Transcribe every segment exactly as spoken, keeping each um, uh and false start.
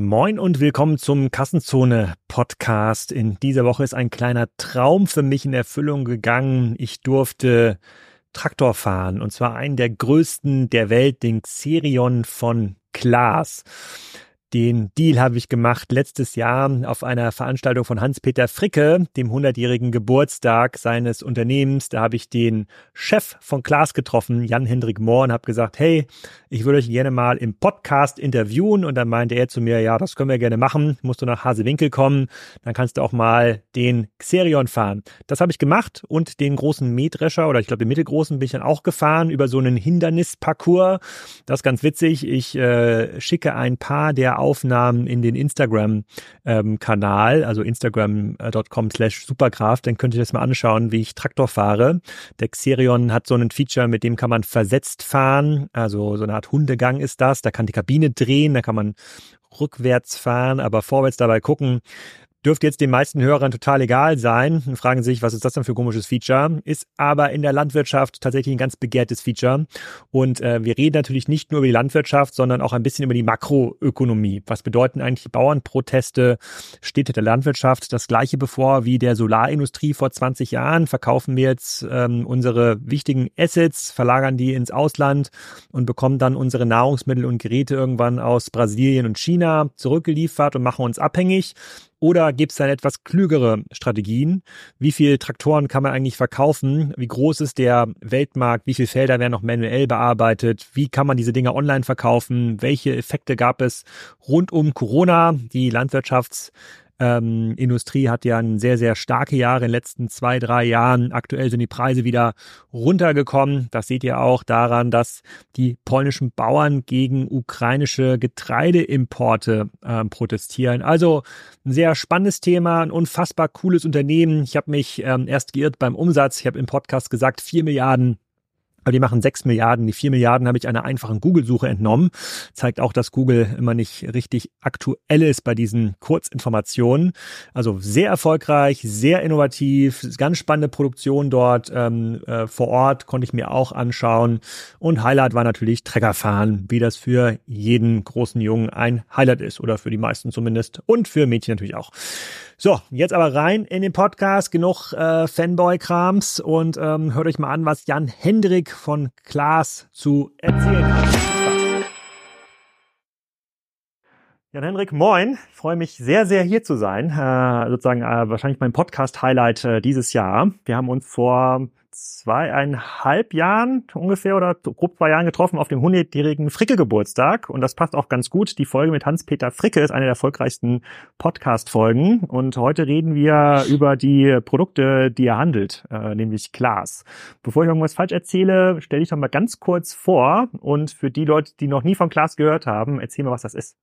Moin und willkommen zum Kassenzone-Podcast. In dieser Woche ist ein kleiner Traum für mich in Erfüllung gegangen. Ich durfte Traktor fahren, und zwar einen der größten der Welt, den Xerion von Claas. Den Deal habe ich gemacht letztes Jahr auf einer Veranstaltung von Hans-Peter Fricke, dem hundertjährigen Geburtstag seines Unternehmens. Da habe ich den Chef von Claas getroffen, Jan-Hendrik Mohr, und habe gesagt, hey, ich würde euch gerne mal im Podcast interviewen. Und dann meinte er zu mir, ja, das können wir gerne machen. Musst du nach Hasewinkel kommen, dann kannst du auch mal den Xerion fahren. Das habe ich gemacht und den großen Mähdrescher, oder ich glaube den mittelgroßen, bin ich dann auch gefahren über so einen Hindernisparcours. Das ist ganz witzig. Ich äh, schicke ein paar der Aufnahmen in den Instagram-Kanal, ähm, also instagram dot com slash superkraft, dann könnt ihr das mal anschauen, wie ich Traktor fahre. Der Xerion hat so ein Feature, mit dem kann man versetzt fahren, also so eine Art Hundegang ist das, da kann die Kabine drehen, da kann man rückwärts fahren, aber vorwärts dabei gucken. Dürfte jetzt den meisten Hörern total egal sein und fragen sich, was ist das denn für ein komisches Feature? Ist aber in der Landwirtschaft tatsächlich ein ganz begehrtes Feature. Und äh, wir reden natürlich nicht nur über die Landwirtschaft, sondern auch ein bisschen über die Makroökonomie. Was bedeuten eigentlich die Bauernproteste? Steht der Landwirtschaft das Gleiche bevor wie der Solarindustrie vor zwanzig Jahren? Verkaufen wir jetzt ähm, unsere wichtigen Assets, verlagern die ins Ausland und bekommen dann unsere Nahrungsmittel und Geräte irgendwann aus Brasilien und China zurückgeliefert und machen uns abhängig? Oder gibt es dann etwas klügere Strategien? Wie viele Traktoren kann man eigentlich verkaufen? Wie groß ist der Weltmarkt? Wie viele Felder werden noch manuell bearbeitet? Wie kann man diese Dinge online verkaufen? Welche Effekte gab es rund um Corona? Die Landwirtschafts Ähm, Industrie hat ja ein sehr, sehr starke Jahre in den letzten zwei, drei Jahren. Aktuell sind die Preise wieder runtergekommen. Das seht ihr auch daran, dass die polnischen Bauern gegen ukrainische Getreideimporte äh, protestieren. Also ein sehr spannendes Thema, ein unfassbar cooles Unternehmen. Ich habe mich ähm, erst geirrt beim Umsatz. Ich habe im Podcast gesagt, vier Milliarden. Aber die machen sechs Milliarden. Die vier Milliarden habe ich einer einfachen Google-Suche entnommen. Zeigt auch, dass Google immer nicht richtig aktuell ist bei diesen Kurzinformationen. Also sehr erfolgreich, sehr innovativ, ganz spannende Produktion dort ähm, äh, vor Ort, konnte ich mir auch anschauen. Und Highlight war natürlich Treckerfahren, wie das für jeden großen Jungen ein Highlight ist. Oder für die meisten zumindest. Und für Mädchen natürlich auch. So, jetzt aber rein in den Podcast, genug äh, Fanboy-Krams und ähm, hört euch mal an, was Jan-Hendrik von Claas zu erzählen hat. Jan-Hendrik, moin. Ich freue mich sehr, sehr hier zu sein. Äh, sozusagen äh, wahrscheinlich mein Podcast-Highlight äh, dieses Jahr. Wir haben uns vor zweieinhalb Jahren ungefähr oder grob zwei Jahren getroffen auf dem hundertjährigen Fricke-Geburtstag. Und das passt auch ganz gut. Die Folge mit Hans-Peter Fricke ist eine der erfolgreichsten Podcast-Folgen. Und heute reden wir über die Produkte, die er handelt, äh, nämlich Claas. Bevor ich irgendwas falsch erzähle, stell dich doch mal ganz kurz vor. Und für die Leute, die noch nie von Claas gehört haben, erzähl mal, was das ist.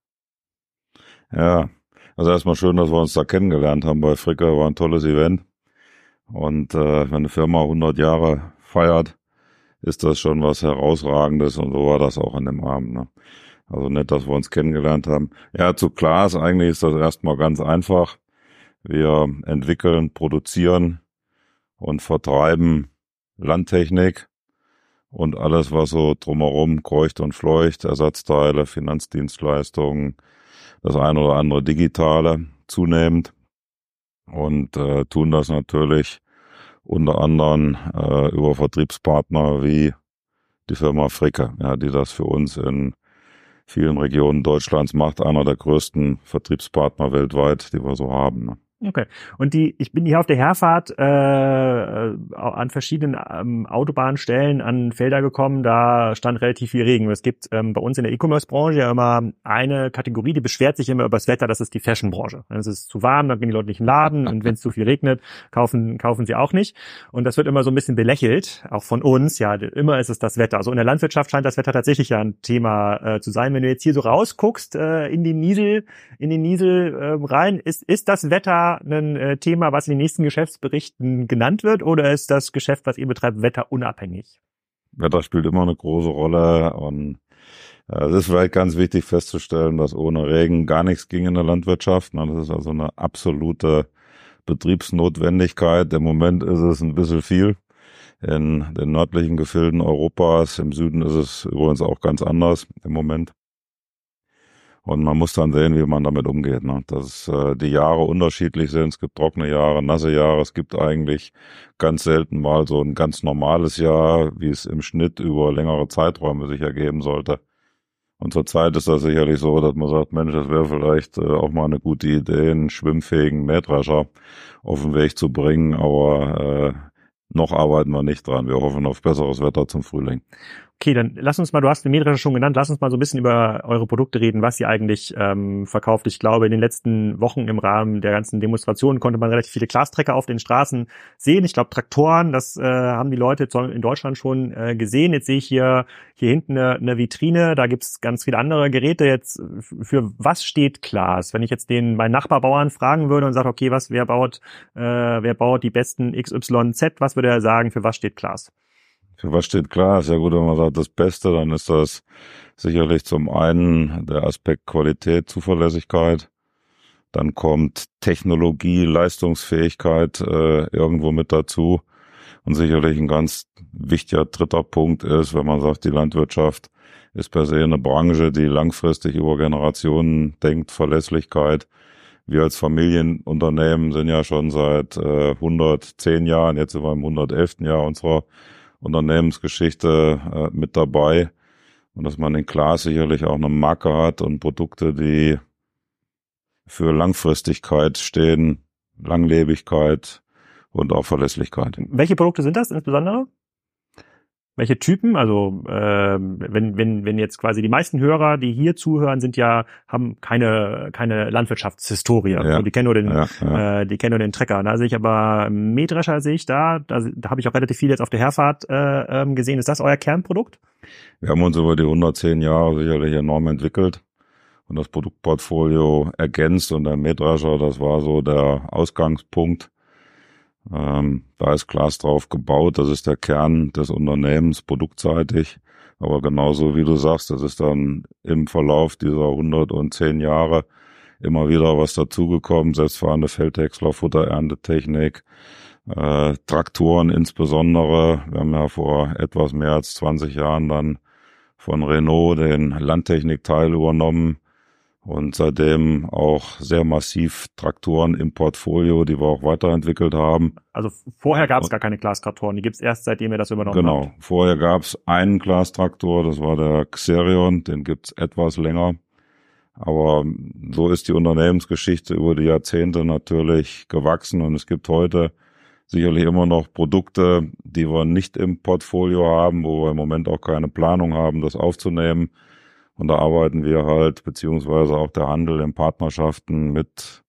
Ja, also erstmal schön, dass wir uns da kennengelernt haben bei Fricke. War ein tolles Event. Und äh, wenn eine Firma hundert Jahre feiert, ist das schon was Herausragendes, und so war das auch an dem Abend. Ne? Also nett, dass wir uns kennengelernt haben. Ja, zu Claas, eigentlich ist das erstmal ganz einfach. Wir entwickeln, produzieren und vertreiben Landtechnik und alles, was so drumherum kreucht und fleucht, Ersatzteile, Finanzdienstleistungen, das eine oder andere Digitale zunehmend. Und äh, tun das natürlich unter anderem äh, über Vertriebspartner wie die Firma Fricke, ja, die das für uns in vielen Regionen Deutschlands macht. Einer der größten Vertriebspartner weltweit, die wir so haben. Ne? Okay. Und die, ich bin hier auf der Herfahrt äh, an verschiedenen ähm, Autobahnstellen an Felder gekommen, da stand relativ viel Regen. Es gibt ähm, bei uns in der E-Commerce-Branche ja immer eine Kategorie, die beschwert sich immer über das Wetter, das ist die Fashion-Branche. Wenn es ist zu warm, dann gehen die Leute nicht in den Laden, und wenn es zu viel regnet, kaufen kaufen sie auch nicht. Und das wird immer so ein bisschen belächelt, auch von uns. Ja, immer ist es das Wetter. Also in der Landwirtschaft scheint das Wetter tatsächlich ja ein Thema äh, zu sein. Wenn du jetzt hier so rausguckst äh, in den Niesel, in den Niesel äh, rein, ist ist das Wetter ein äh, Thema, was in den nächsten Geschäftsberichten genannt wird, oder ist das Geschäft, was ihr betreibt, wetterunabhängig? Wetter spielt immer eine große Rolle, und äh, es ist vielleicht ganz wichtig festzustellen, dass ohne Regen gar nichts ging in der Landwirtschaft. Das ist also eine absolute Betriebsnotwendigkeit. Im Moment ist es ein bisschen viel in den nördlichen Gefilden Europas. Im Süden ist es übrigens auch ganz anders im Moment. Und man muss dann sehen, wie man damit umgeht. Ne? Dass äh, die Jahre unterschiedlich sind. Es gibt trockene Jahre, nasse Jahre. Es gibt eigentlich ganz selten mal so ein ganz normales Jahr, wie es im Schnitt über längere Zeiträume sich ergeben sollte. Und zurzeit ist das sicherlich so, dass man sagt, Mensch, das wäre vielleicht äh, auch mal eine gute Idee, einen schwimmfähigen Mähdrescher auf den Weg zu bringen. Aber äh, noch arbeiten wir nicht dran. Wir hoffen auf besseres Wetter zum Frühling. Okay, dann lass uns mal, du hast den Mähdrescher schon genannt, lass uns mal so ein bisschen über eure Produkte reden, was ihr eigentlich ähm, verkauft. Ich glaube, in den letzten Wochen im Rahmen der ganzen Demonstrationen konnte man relativ viele Glastrecker auf den Straßen sehen. Ich glaube, Traktoren, das äh, haben die Leute in Deutschland schon äh, gesehen. Jetzt sehe ich hier hier hinten eine, eine Vitrine, da gibt's ganz viele andere Geräte. Jetzt für was steht Claas? Wenn ich jetzt den meinen Nachbarbauern fragen würde und sage, okay, was wer baut äh, wer baut die besten X Y Z, was würde er sagen, für was steht Claas? Für was steht klar? Ist ja gut, wenn man sagt, das Beste, dann ist das sicherlich zum einen der Aspekt Qualität, Zuverlässigkeit. Dann kommt Technologie, Leistungsfähigkeit äh, irgendwo mit dazu. Und sicherlich ein ganz wichtiger dritter Punkt ist, wenn man sagt, die Landwirtschaft ist per se eine Branche, die langfristig über Generationen denkt, Verlässlichkeit. Wir als Familienunternehmen sind ja schon seit äh, hundertzehn Jahren, jetzt sind wir im hundertelften Jahr unserer Unternehmensgeschichte äh, mit dabei und dass man in Claas sicherlich auch eine Marke hat und Produkte, die für Langfristigkeit stehen, Langlebigkeit und auch Verlässlichkeit. Welche Produkte sind das insbesondere? Welche Typen? Also äh, wenn wenn wenn jetzt quasi die meisten Hörer, die hier zuhören, sind ja haben keine keine Landwirtschaftshistorie. Ja, also die kennen nur den ja, ja. Äh, die kennen nur den Trecker. Da sehe ich aber Mähdrescher sehe ich da. Da, da habe ich auch relativ viel jetzt auf der Herfahrt äh, gesehen. Ist das euer Kernprodukt? Wir haben uns über die hundertzehn Jahre sicherlich enorm entwickelt und das Produktportfolio ergänzt und der Mähdrescher, das war so der Ausgangspunkt. Ähm, da ist Claas drauf gebaut, das ist der Kern des Unternehmens, produktseitig, aber genauso wie du sagst, das ist dann im Verlauf dieser hundertzehn Jahre immer wieder was dazugekommen, selbstfahrende Feldhäcksler, Futtererntetechnik, äh, Traktoren insbesondere. Wir haben ja vor etwas mehr als zwanzig Jahren dann von Renault den Landtechnikteil übernommen. Und seitdem auch sehr massiv Traktoren im Portfolio, die wir auch weiterentwickelt haben. Also vorher gab es gar keine Claas-Traktoren, die gibt es erst, seitdem ihr das übernommen genau. habt. Genau, vorher gab es einen Claas-Traktor, das war der Xerion, den gibt es etwas länger. Aber so ist die Unternehmensgeschichte über die Jahrzehnte natürlich gewachsen und es gibt heute sicherlich immer noch Produkte, die wir nicht im Portfolio haben, wo wir im Moment auch keine Planung haben, das aufzunehmen. Und da arbeiten wir halt, beziehungsweise auch der Handel in Partnerschaften mit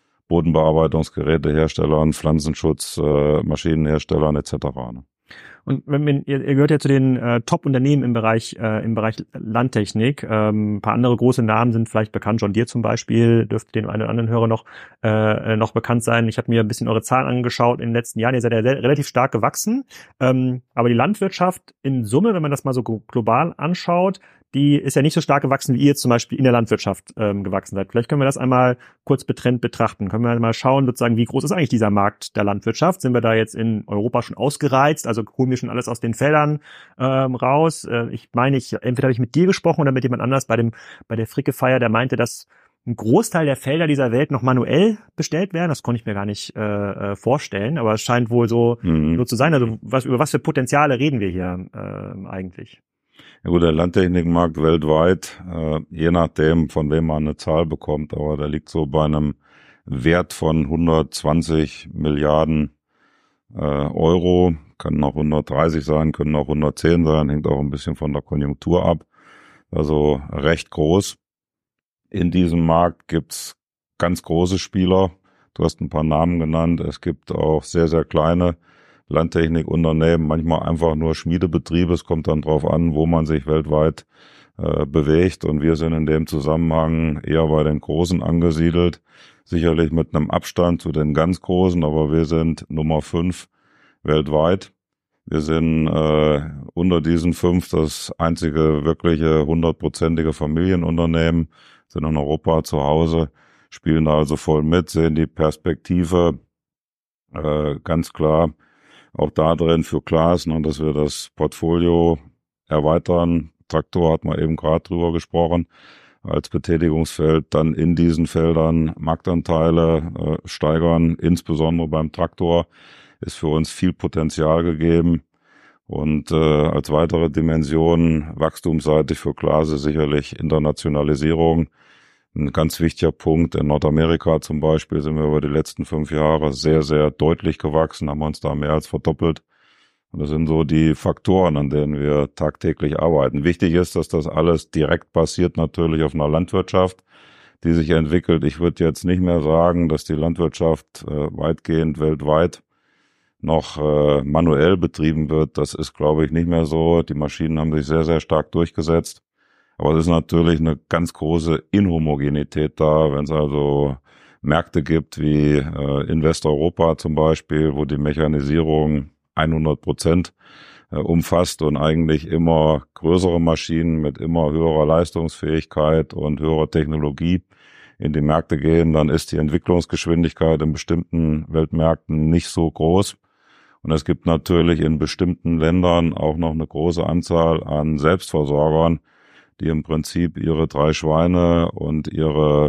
Bodenbearbeitungsgeräteherstellern, Pflanzenschutz, äh, Maschinenherstellern et cetera. Ne? Und wenn, wenn ihr, ihr gehört ja zu den äh, Top-Unternehmen im Bereich äh, im Bereich Landtechnik. Ähm, ein paar andere große Namen sind vielleicht bekannt. John Deere zum Beispiel dürfte dem einen oder anderen Hörer noch äh, noch bekannt sein. Ich habe mir ein bisschen eure Zahlen angeschaut in den letzten Jahren. Ihr seid ja sehr, relativ stark gewachsen. Ähm, aber die Landwirtschaft in Summe, wenn man das mal so global anschaut, die ist ja nicht so stark gewachsen, wie ihr jetzt zum Beispiel in der Landwirtschaft ähm, gewachsen seid. Vielleicht können wir das einmal kurz betrennt betrachten. Können wir mal schauen, sozusagen, wie groß ist eigentlich dieser Markt der Landwirtschaft? Sind wir da jetzt in Europa schon ausgereizt? Also holen wir schon alles aus den Feldern ähm, raus? Äh, ich meine, ich entweder habe ich mit dir gesprochen oder mit jemand anders bei dem bei der Fricke-Feier, der meinte, dass ein Großteil der Felder dieser Welt noch manuell bestellt werden. Das konnte ich mir gar nicht äh, vorstellen, aber es scheint wohl so, mhm. so zu sein. Also was über was für Potenziale reden wir hier äh, eigentlich? Ja gut, der Landtechnikmarkt weltweit, äh, je nachdem, von wem man eine Zahl bekommt, aber der liegt so bei einem Wert von hundertzwanzig Milliarden äh, Euro, können auch hundertdreißig sein, können auch hundertzehn sein, hängt auch ein bisschen von der Konjunktur ab, also recht groß. In diesem Markt gibt's ganz große Spieler, du hast ein paar Namen genannt, es gibt auch sehr, sehr kleine Landtechnikunternehmen, manchmal einfach nur Schmiedebetriebe. Es kommt dann drauf an, wo man sich weltweit äh, bewegt. Und wir sind in dem Zusammenhang eher bei den Großen angesiedelt. Sicherlich mit einem Abstand zu den ganz Großen, aber wir sind Nummer fünf weltweit. Wir sind äh, unter diesen fünf das einzige wirkliche hundertprozentige Familienunternehmen, sind in Europa zu Hause, spielen da also voll mit, sehen die Perspektive äh, ganz klar auch da drin für Claas, ne, dass wir das Portfolio erweitern. Traktor hat man eben gerade drüber gesprochen, als Betätigungsfeld, dann in diesen Feldern Marktanteile äh, steigern, insbesondere beim Traktor ist für uns viel Potenzial gegeben. Und äh, als weitere Dimension wachstumsseitig für Clase sicherlich Internationalisierung. Ein ganz wichtiger Punkt. In Nordamerika zum Beispiel sind wir über die letzten fünf Jahre sehr, sehr deutlich gewachsen, haben uns da mehr als verdoppelt. Und das sind so die Faktoren, an denen wir tagtäglich arbeiten. Wichtig ist, dass das alles direkt basiert natürlich auf einer Landwirtschaft, die sich entwickelt. Ich würde jetzt nicht mehr sagen, dass die Landwirtschaft äh, weitgehend weltweit noch äh, manuell betrieben wird. Das ist, glaube ich, nicht mehr so. Die Maschinen haben sich sehr, sehr stark durchgesetzt. Aber es ist natürlich eine ganz große Inhomogenität da, wenn es also Märkte gibt wie äh, in Westeuropa zum Beispiel, wo die Mechanisierung hundert Prozent äh, umfasst und eigentlich immer größere Maschinen mit immer höherer Leistungsfähigkeit und höherer Technologie in die Märkte gehen, dann ist die Entwicklungsgeschwindigkeit in bestimmten Weltmärkten nicht so groß. Und es gibt natürlich in bestimmten Ländern auch noch eine große Anzahl an Selbstversorgern, die im Prinzip ihre drei Schweine und ihre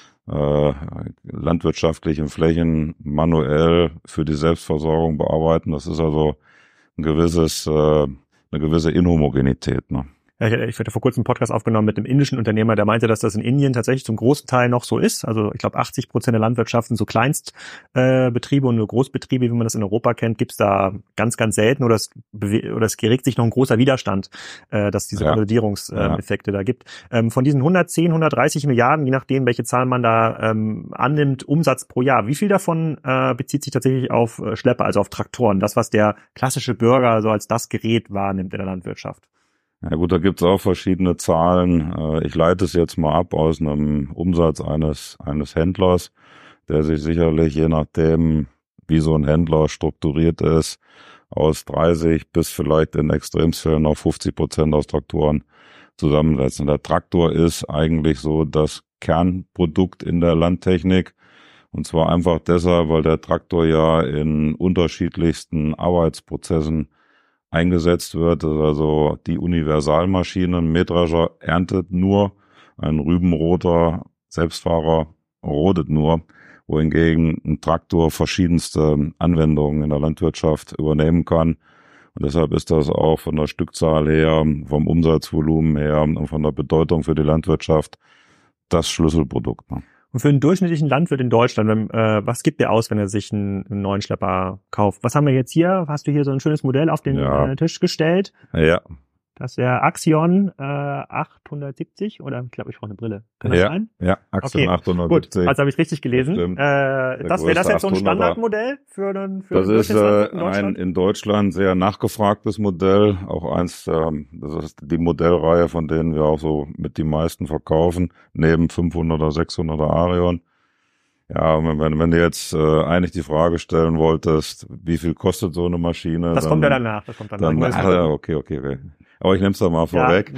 äh, landwirtschaftlichen Flächen manuell für die Selbstversorgung bearbeiten. Das ist also ein gewisses, äh, eine gewisse Inhomogenität, ne? Ja, ich hatte vor kurzem einen Podcast aufgenommen mit einem indischen Unternehmer, der meinte, dass das in Indien tatsächlich zum großen Teil noch so ist. Also ich glaube, achtzig Prozent der Landwirtschaft sind so Kleinstbetriebe äh, und nur Großbetriebe, wie man das in Europa kennt, gibt's da ganz, ganz selten oder es, oder es geregt sich noch ein großer Widerstand, äh, dass diese ja. Konsolidierungseffekte äh, ja. da gibt. Ähm, von diesen hundertzehn, hundertdreißig Milliarden, je nachdem, welche Zahlen man da ähm, annimmt, Umsatz pro Jahr, wie viel davon äh, bezieht sich tatsächlich auf äh, Schlepper, also auf Traktoren, das, was der klassische Bürger so als das Gerät wahrnimmt in der Landwirtschaft? Ja gut, da gibt's auch verschiedene Zahlen. Ich leite es jetzt mal ab aus einem Umsatz eines eines Händlers, der sich sicherlich, je nachdem, wie so ein Händler strukturiert ist, aus dreißig bis vielleicht in Extremfällen auf fünfzig Prozent aus Traktoren zusammensetzt. Und der Traktor ist eigentlich so das Kernprodukt in der Landtechnik. Und zwar einfach deshalb, weil der Traktor ja in unterschiedlichsten Arbeitsprozessen eingesetzt wird. Das ist also die Universalmaschine. Ein Mähdrescher erntet nur, ein Rübenroter Selbstfahrer rodet nur, wohingegen ein Traktor verschiedenste Anwendungen in der Landwirtschaft übernehmen kann. Und deshalb ist das auch von der Stückzahl her, vom Umsatzvolumen her und von der Bedeutung für die Landwirtschaft das Schlüsselprodukt. Und für einen durchschnittlichen Landwirt in Deutschland, wenn, äh, was gibt der aus, wenn er sich einen, einen neuen Schlepper kauft? Was haben wir jetzt hier? Hast du hier so ein schönes Modell auf den ja. äh, Tisch gestellt? Ja. Das ist der Axion äh, achthundertsiebzig oder ich glaube, ich brauche eine Brille. Kann das ja. sein? Ja, Axion okay. achthundertsiebzig. Gut, also habe ich richtig gelesen. Das, äh, das wäre das jetzt so ein Standardmodell für einen für Das einen ist äh, in ein in Deutschland sehr nachgefragtes Modell, auch eins, ähm, das ist die Modellreihe, von denen wir auch so mit die meisten verkaufen, neben fünfhunderter, sechshunderter Arion. Ja, wenn, wenn du jetzt äh, eigentlich die Frage stellen wolltest, wie viel kostet so eine Maschine? Das dann, kommt ja danach. Das kommt danach. Dann, ach, ja, okay, okay, okay. Aber ich nehme es da mal vorweg.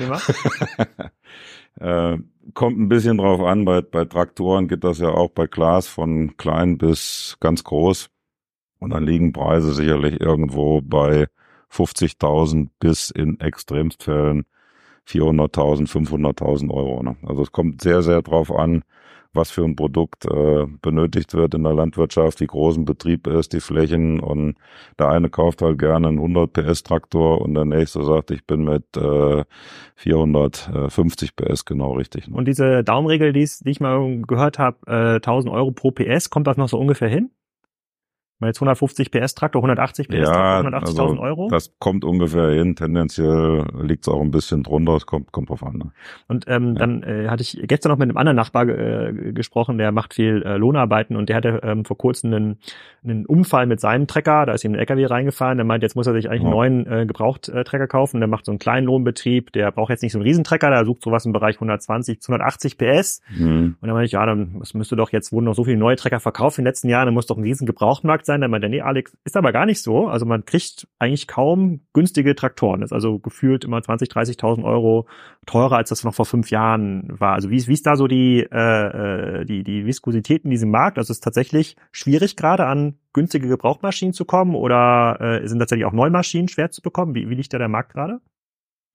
Ja, äh, kommt ein bisschen drauf an, bei, bei Traktoren geht das ja auch bei Claas von klein bis ganz groß. Und dann liegen Preise sicherlich irgendwo bei fünfzigtausend bis in Extremfällen vierhunderttausend, fünfhunderttausend Euro. Ne? Also es kommt sehr, sehr drauf an, was für ein Produkt äh, benötigt wird in der Landwirtschaft, wie groß ein Betrieb ist, die Flächen. Und der eine kauft halt gerne einen hundert P S Traktor und der nächste sagt, ich bin mit äh, vierhundertfünfzig P S genau richtig. Ne? Und diese Daumenregel, die ich mal gehört habe, äh, tausend Euro pro P S, kommt das noch so ungefähr hin? Mal jetzt hundertfünfzig P S Traktor, hundertachtzig P S ja, Traktor, hundertachtzigtausend also Euro? Das kommt ungefähr hin. Tendenziell liegt es auch ein bisschen drunter. Es kommt, kommt drauf an. Ne? Und ähm, ja. dann äh, hatte ich gestern noch mit einem anderen Nachbar äh, gesprochen, der macht viel äh, Lohnarbeiten und der hatte ähm, vor kurzem einen, einen Unfall mit seinem Trecker. Da ist ihm ein L K W reingefahren. Der meint, jetzt muss er sich eigentlich ja. einen neuen äh, Gebraucht-Trecker kaufen. Der macht so einen kleinen Lohnbetrieb. Der braucht jetzt nicht so einen Riesentrecker. Der sucht sowas im Bereich hundertzwanzig bis hundertachtzig P S. Mhm. Und dann meinte ich, ja, dann es müsste doch jetzt wurden noch so viele neue Trecker verkauft in den letzten Jahren. Dann muss doch ein riesen Gebrauchtmarkt sein. Dann meinte er, nee, Alex, ist aber gar nicht so. Also man kriegt eigentlich kaum günstige Traktoren. Das ist also gefühlt immer zwanzig, dreißigtausend Euro teurer, als das noch vor fünf Jahren war. Also wie ist, wie ist da so die, äh, die, die Viskosität in diesem Markt? Also es ist tatsächlich schwierig, gerade an günstige Gebrauchtmaschinen zu kommen oder äh, sind tatsächlich auch Neumaschinen schwer zu bekommen? Wie, wie liegt da der Markt gerade?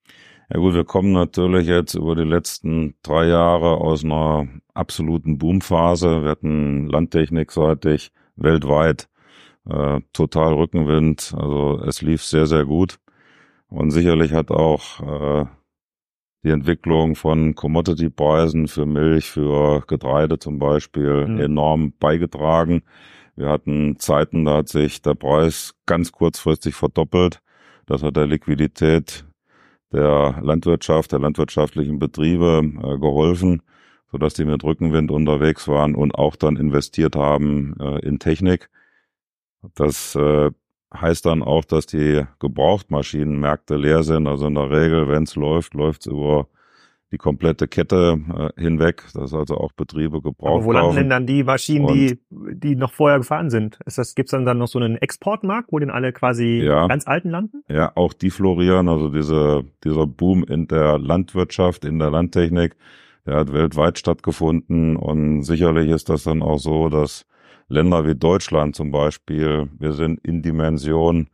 Ja gut, wir kommen natürlich jetzt über die letzten drei Jahre aus einer absoluten Boomphase. Wir hatten landtechnikseitig weltweit äh, total Rückenwind. Also es lief sehr, sehr gut. Und sicherlich hat auch äh, die Entwicklung von Commodity-Preisen für Milch, für Getreide zum Beispiel mhm. enorm beigetragen. Wir hatten Zeiten, da hat sich der Preis ganz kurzfristig verdoppelt. Das hat der Liquidität der Landwirtschaft, der landwirtschaftlichen Betriebe äh, geholfen, sodass die mit Rückenwind unterwegs waren und auch dann investiert haben äh, in Technik. Das äh, heißt dann auch, dass die Gebrauchtmaschinenmärkte leer sind. Also in der Regel, wenn es läuft, läuft es über die komplette Kette äh, hinweg, dass also auch Betriebe gebraucht Aber wo landen kaufen. denn dann die Maschinen, Und, die die noch vorher gefahren sind? Ist das, gibt's dann dann noch so einen Exportmarkt, wo denn alle quasi ja, ganz alten landen? Ja, auch die florieren. Also diese dieser Boom in der Landwirtschaft, in der Landtechnik, der hat weltweit stattgefunden. Und sicherlich ist das dann auch so, dass Länder wie Deutschland zum Beispiel, wir sind in Dimension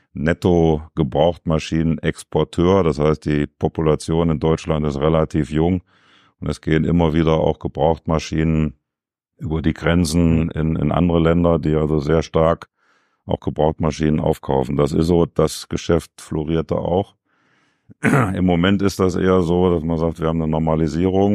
Netto-Gebrauchtmaschinen-Exporteur. Das heißt, die Population in Deutschland ist relativ jung und es gehen immer wieder auch Gebrauchtmaschinen über die Grenzen in, in andere Länder, die also sehr stark auch Gebrauchtmaschinen aufkaufen. Das ist so, das Geschäft florierte auch. Im Moment ist das eher so, dass man sagt, wir haben eine Normalisierung.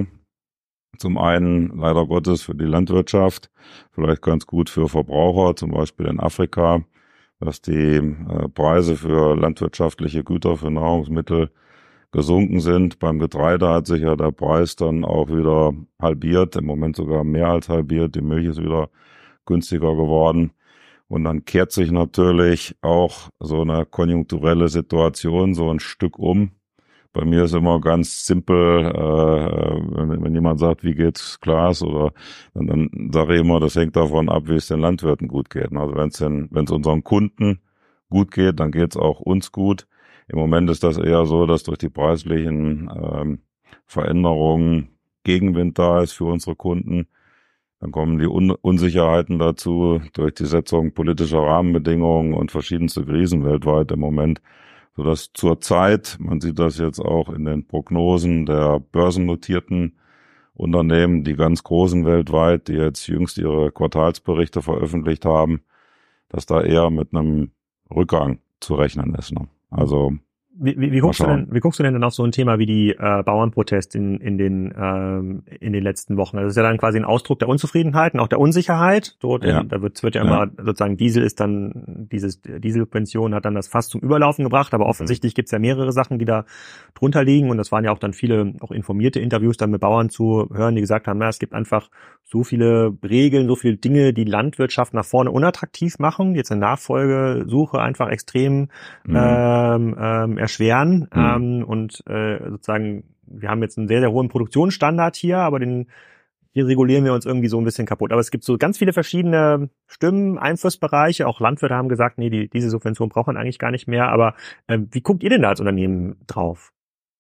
Zum einen leider Gottes für die Landwirtschaft, vielleicht ganz gut für Verbraucher, zum Beispiel in Afrika, dass die äh, Preise für landwirtschaftliche Güter, für Nahrungsmittel gesunken sind. Beim Getreide hat sich ja der Preis dann auch wieder halbiert, im Moment sogar mehr als halbiert. Die Milch ist wieder günstiger geworden. Und dann kehrt sich natürlich auch so eine konjunkturelle Situation so ein Stück um. Bei mir ist immer ganz simpel, äh, wenn, wenn jemand sagt, wie geht's Klaas, oder dann, dann sage ich immer, das hängt davon ab, wie es den Landwirten gut geht. Also wenn es wenn es unseren Kunden gut geht, dann geht's auch uns gut. Im Moment ist das eher so, dass durch die preislichen ähm, Veränderungen Gegenwind da ist für unsere Kunden. Dann kommen die Un- Unsicherheiten dazu durch die Setzung politischer Rahmenbedingungen und verschiedenste Krisen weltweit im Moment, sodass zurzeit, man sieht das jetzt auch in den Prognosen der börsennotierten Unternehmen, die ganz großen weltweit, die jetzt jüngst ihre Quartalsberichte veröffentlicht haben, dass da eher mit einem Rückgang zu rechnen ist. Ne? Also Wie, wie, wie, guckst du denn, wie guckst du denn dann auf so ein Thema wie die äh, Bauernproteste in, in, den, ähm, in den letzten Wochen? Also das ist ja dann quasi ein Ausdruck der Unzufriedenheit und auch der Unsicherheit. Dort ja. in, da wird, wird ja immer ja. sozusagen Diesel ist dann, dieses Dieselsubvention hat dann das Fass zum Überlaufen gebracht, aber offensichtlich mhm. gibt's ja mehrere Sachen, die da drunter liegen, und das waren ja auch dann viele auch informierte Interviews dann mit Bauern zu hören, die gesagt haben, na, es gibt einfach so viele Regeln, so viele Dinge, die Landwirtschaft nach vorne unattraktiv machen, jetzt eine Nachfolgesuche einfach extrem mhm. ähm, ähm, erschweren mhm. ähm, und äh, sozusagen, wir haben jetzt einen sehr, sehr hohen Produktionsstandard hier, aber den hier regulieren wir uns irgendwie so ein bisschen kaputt. Aber es gibt so ganz viele verschiedene Stimmen, Einflussbereiche. Auch Landwirte haben gesagt, nee, die, diese Subvention braucht man eigentlich gar nicht mehr. Aber äh, wie guckt ihr denn da als Unternehmen drauf?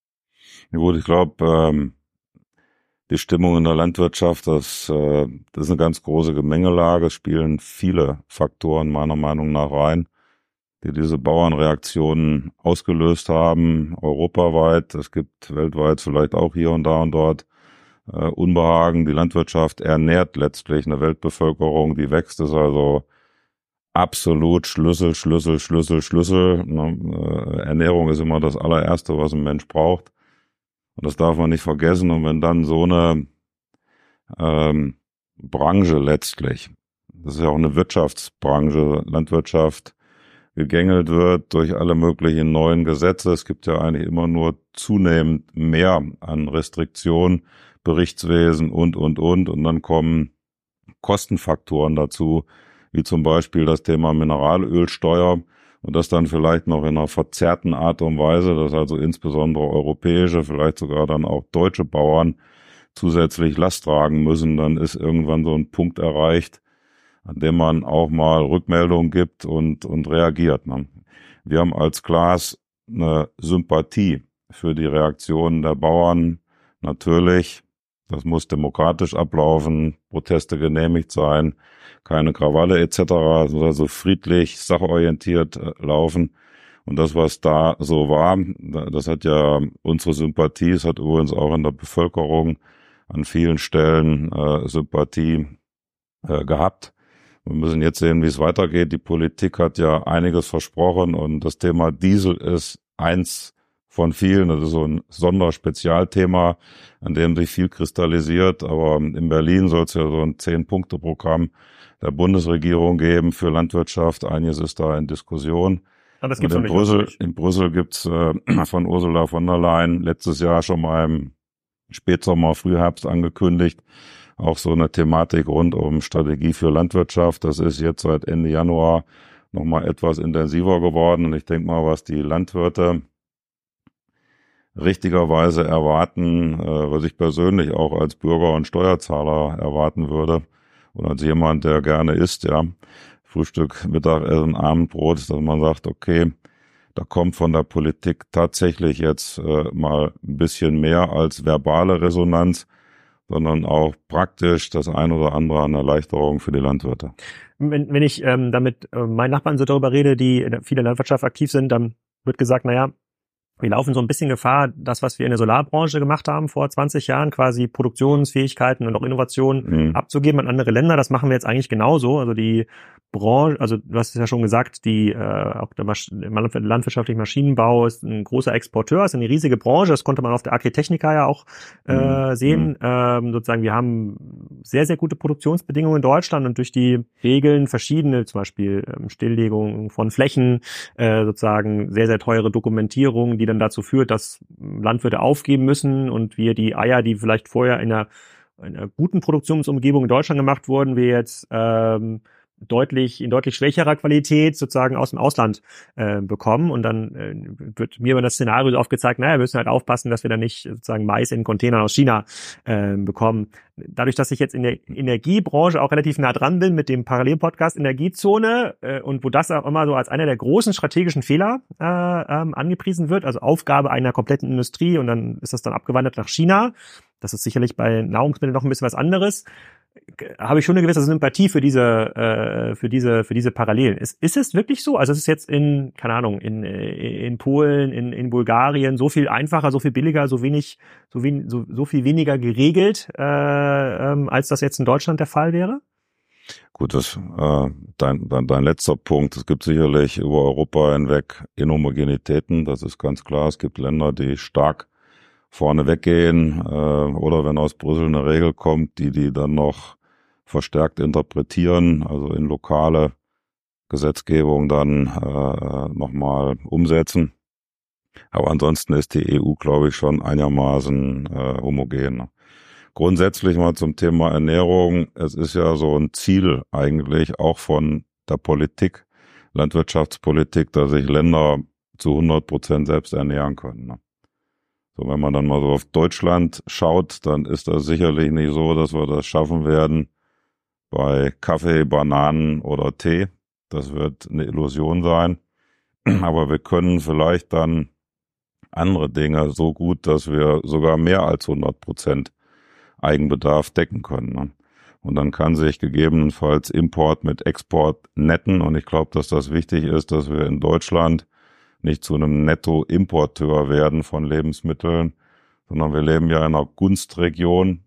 Ja gut, ich glaube, ähm, die Stimmung in der Landwirtschaft, das, äh, das ist eine ganz große Gemengelage. Es spielen viele Faktoren meiner Meinung nach rein, die diese Bauernreaktionen ausgelöst haben, europaweit. Es gibt weltweit vielleicht auch hier und da und dort äh, Unbehagen. Die Landwirtschaft ernährt letztlich eine Weltbevölkerung, die wächst, ist also absolut Schlüssel, Schlüssel, Schlüssel, Schlüssel. Äh, Ernährung ist immer das allererste, was ein Mensch braucht. Und das darf man nicht vergessen. Und wenn dann so eine ähm, Branche letztlich, das ist ja auch eine Wirtschaftsbranche, Landwirtschaft, gegängelt wird durch alle möglichen neuen Gesetze. Es gibt ja eigentlich immer nur zunehmend mehr an Restriktionen, Berichtswesen und, und, und. Und dann kommen Kostenfaktoren dazu, wie zum Beispiel das Thema Mineralölsteuer. Und das dann vielleicht noch in einer verzerrten Art und Weise, dass also insbesondere europäische, vielleicht sogar dann auch deutsche Bauern zusätzlich Last tragen müssen. Dann ist irgendwann so ein Punkt erreicht, an dem man auch mal Rückmeldungen gibt und, und reagiert. Ne? Wir haben als Klaas eine Sympathie für die Reaktionen der Bauern. Natürlich, das muss demokratisch ablaufen, Proteste genehmigt sein, keine Krawalle et cetera, also friedlich, sachorientiert laufen. Und das, was da so war, das hat ja unsere Sympathie, es hat übrigens auch in der Bevölkerung an vielen Stellen äh, Sympathie äh, gehabt. Wir müssen jetzt sehen, wie es weitergeht. Die Politik hat ja einiges versprochen und das Thema Diesel ist eins von vielen. Das ist so ein Sonderspezialthema, an dem sich viel kristallisiert. Aber in Berlin soll es ja so ein Zehn-Punkte-Programm der Bundesregierung geben für Landwirtschaft. Einiges ist da in Diskussion. Aber das gibt's und in, noch nicht Brüssel, wirklich. in Brüssel gibt's äh, von Ursula von der Leyen letztes Jahr schon mal im Spätsommer, Frühherbst angekündigt, auch so eine Thematik rund um Strategie für Landwirtschaft. Das ist jetzt seit Ende Januar nochmal etwas intensiver geworden. Und ich denke mal, was die Landwirte richtigerweise erwarten, äh, was ich persönlich auch als Bürger und Steuerzahler erwarten würde und als jemand, der gerne isst, ja, Frühstück, Mittagessen, Abendbrot, dass man sagt, okay, da kommt von der Politik tatsächlich jetzt äh, mal ein bisschen mehr als verbale Resonanz, sondern auch praktisch das ein oder andere an Erleichterung für die Landwirte. Wenn, wenn ich ähm, damit äh, meinen Nachbarn so darüber rede, die in der Landwirtschaft aktiv sind, dann wird gesagt, naja, wir laufen so ein bisschen Gefahr, das, was wir in der Solarbranche gemacht haben vor zwanzig Jahren, quasi Produktionsfähigkeiten und auch Innovationen mhm. abzugeben an andere Länder. Das machen wir jetzt eigentlich genauso. Also die Branche, also du hast es ja schon gesagt, die äh, auch der Masch- landwirtschaftliche Maschinenbau ist ein großer Exporteur, ist eine riesige Branche. Das konnte man auf der Agritechnica ja auch äh, sehen. Mhm. Ähm, sozusagen, wir haben sehr, sehr gute Produktionsbedingungen in Deutschland und durch die Regeln verschiedene, zum Beispiel ähm, Stilllegung von Flächen, äh, sozusagen sehr, sehr teure Dokumentierung, die dann dazu führt, dass Landwirte aufgeben müssen und wir die Eier, die vielleicht vorher in einer, in einer guten Produktionsumgebung in Deutschland gemacht wurden, wir jetzt ähm, deutlich in deutlich schwächerer Qualität sozusagen aus dem Ausland äh, bekommen und dann äh, wird mir über das Szenario so aufgezeigt, naja, wir müssen halt aufpassen, dass wir dann nicht sozusagen Mais in Containern aus China äh, bekommen. Dadurch, dass ich jetzt in der Energiebranche auch relativ nah dran bin mit dem Parallelpodcast Energiezone äh, und wo das auch immer so als einer der großen strategischen Fehler äh, ähm, angepriesen wird, also Aufgabe einer kompletten Industrie und dann ist das dann abgewandert nach China. Das ist sicherlich bei Nahrungsmitteln noch ein bisschen was anderes. Habe ich schon eine gewisse Sympathie für diese äh, für diese für diese Parallelen. Ist, ist es wirklich so? Also es ist jetzt in keine Ahnung in in Polen, in in Bulgarien so viel einfacher, so viel billiger, so wenig so wenig so, so viel weniger geregelt, äh, ähm, als das jetzt in Deutschland der Fall wäre? Gut, das äh, dein, dein dein letzter Punkt. Es gibt sicherlich über Europa hinweg Inhomogenitäten. Das ist ganz klar. Es gibt Länder, die stark vorne weggehen äh, oder wenn aus Brüssel eine Regel kommt, die die dann noch verstärkt interpretieren, also in lokale Gesetzgebung dann äh, nochmal umsetzen. Aber ansonsten ist die E U, glaube ich, schon einigermaßen äh, homogen. Grundsätzlich mal zum Thema Ernährung. Es ist ja so ein Ziel eigentlich auch von der Politik, Landwirtschaftspolitik, dass sich Länder zu hundert Prozent selbst ernähren können. Ne? So, wenn man dann mal so auf Deutschland schaut, dann ist das sicherlich nicht so, dass wir das schaffen werden bei Kaffee, Bananen oder Tee. Das wird eine Illusion sein. Aber wir können vielleicht dann andere Dinge so gut, dass wir sogar mehr als hundert Prozent Eigenbedarf decken können. Ne? Und dann kann sich gegebenenfalls Import mit Export netten. Und ich glaube, dass das wichtig ist, dass wir in Deutschland nicht zu einem Netto-Importeur werden von Lebensmitteln, sondern wir leben ja in einer Gunstregion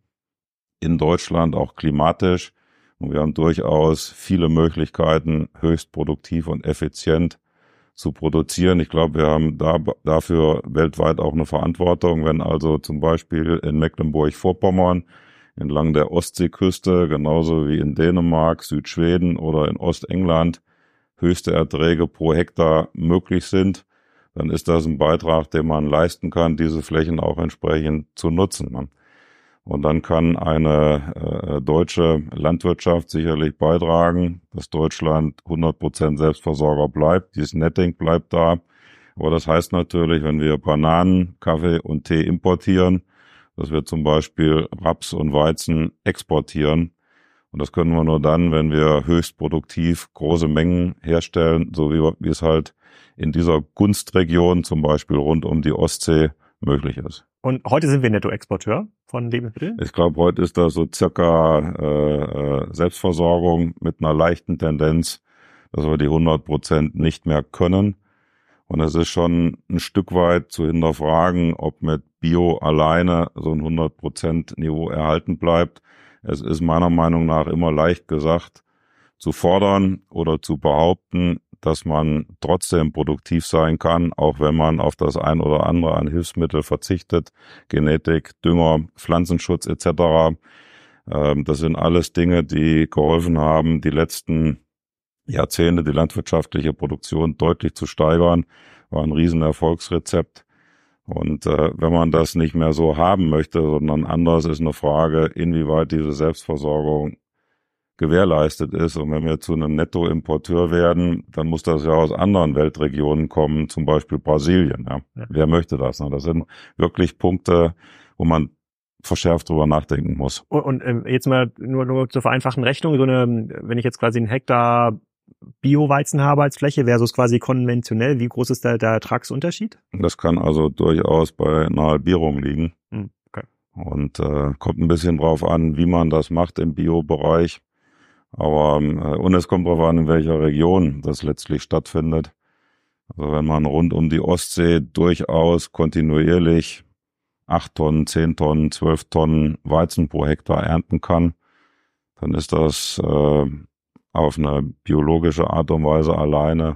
in Deutschland, auch klimatisch. Und wir haben durchaus viele Möglichkeiten, höchst produktiv und effizient zu produzieren. Ich glaube, wir haben da, dafür weltweit auch eine Verantwortung. Wenn also zum Beispiel in Mecklenburg-Vorpommern entlang der Ostseeküste, genauso wie in Dänemark, Südschweden oder in Ostengland höchste Erträge pro Hektar möglich sind, dann ist das ein Beitrag, den man leisten kann, diese Flächen auch entsprechend zu nutzen. Und dann kann eine äh, deutsche Landwirtschaft sicherlich beitragen, dass Deutschland hundert Prozent Selbstversorger bleibt. Dieses Netting bleibt da. Aber das heißt natürlich, wenn wir Bananen, Kaffee und Tee importieren, dass wir zum Beispiel Raps und Weizen exportieren. Und das können wir nur dann, wenn wir höchst produktiv große Mengen herstellen, so wie, wie es halt in dieser Gunstregion, zum Beispiel rund um die Ostsee, möglich ist. Und heute sind wir Nettoexporteur von Lebensmitteln? Ich glaube, heute ist das so circa äh, Selbstversorgung mit einer leichten Tendenz, dass wir die hundert Prozent nicht mehr können. Und es ist schon ein Stück weit zu hinterfragen, ob mit Bio alleine so ein hundert Prozent Niveau erhalten bleibt. Es ist meiner Meinung nach immer leicht gesagt, zu fordern oder zu behaupten, dass man trotzdem produktiv sein kann, auch wenn man auf das ein oder andere an Hilfsmittel verzichtet, Genetik, Dünger, Pflanzenschutz et cetera. Das sind alles Dinge, die geholfen haben, die letzten Jahrzehnte die landwirtschaftliche Produktion deutlich zu steigern. War ein Riesenerfolgsrezept. Und äh, wenn man das nicht mehr so haben möchte, sondern anders, ist eine Frage, inwieweit diese Selbstversorgung gewährleistet ist. Und wenn wir zu einem Nettoimporteur werden, dann muss das ja aus anderen Weltregionen kommen, zum Beispiel Brasilien. Ja. Ja. Wer möchte das? Ne? Das sind wirklich Punkte, wo man verschärft drüber nachdenken muss. Und, und äh, jetzt mal nur, nur zur vereinfachten Rechnung, so eine, wenn ich jetzt quasi einen Hektar Bio-Weizen habe als Fläche versus quasi konventionell, wie groß ist da der Ertragsunterschied? Das kann also durchaus bei einer Halbierung liegen. Hm, okay. Und äh, kommt ein bisschen drauf an, wie man das macht im Bio-Bereich. Aber äh, und es kommt drauf an, in welcher Region das letztlich stattfindet. Also wenn man rund um die Ostsee durchaus kontinuierlich acht Tonnen, zehn Tonnen, zwölf Tonnen Weizen pro Hektar ernten kann, dann ist das äh, auf eine biologische Art und Weise alleine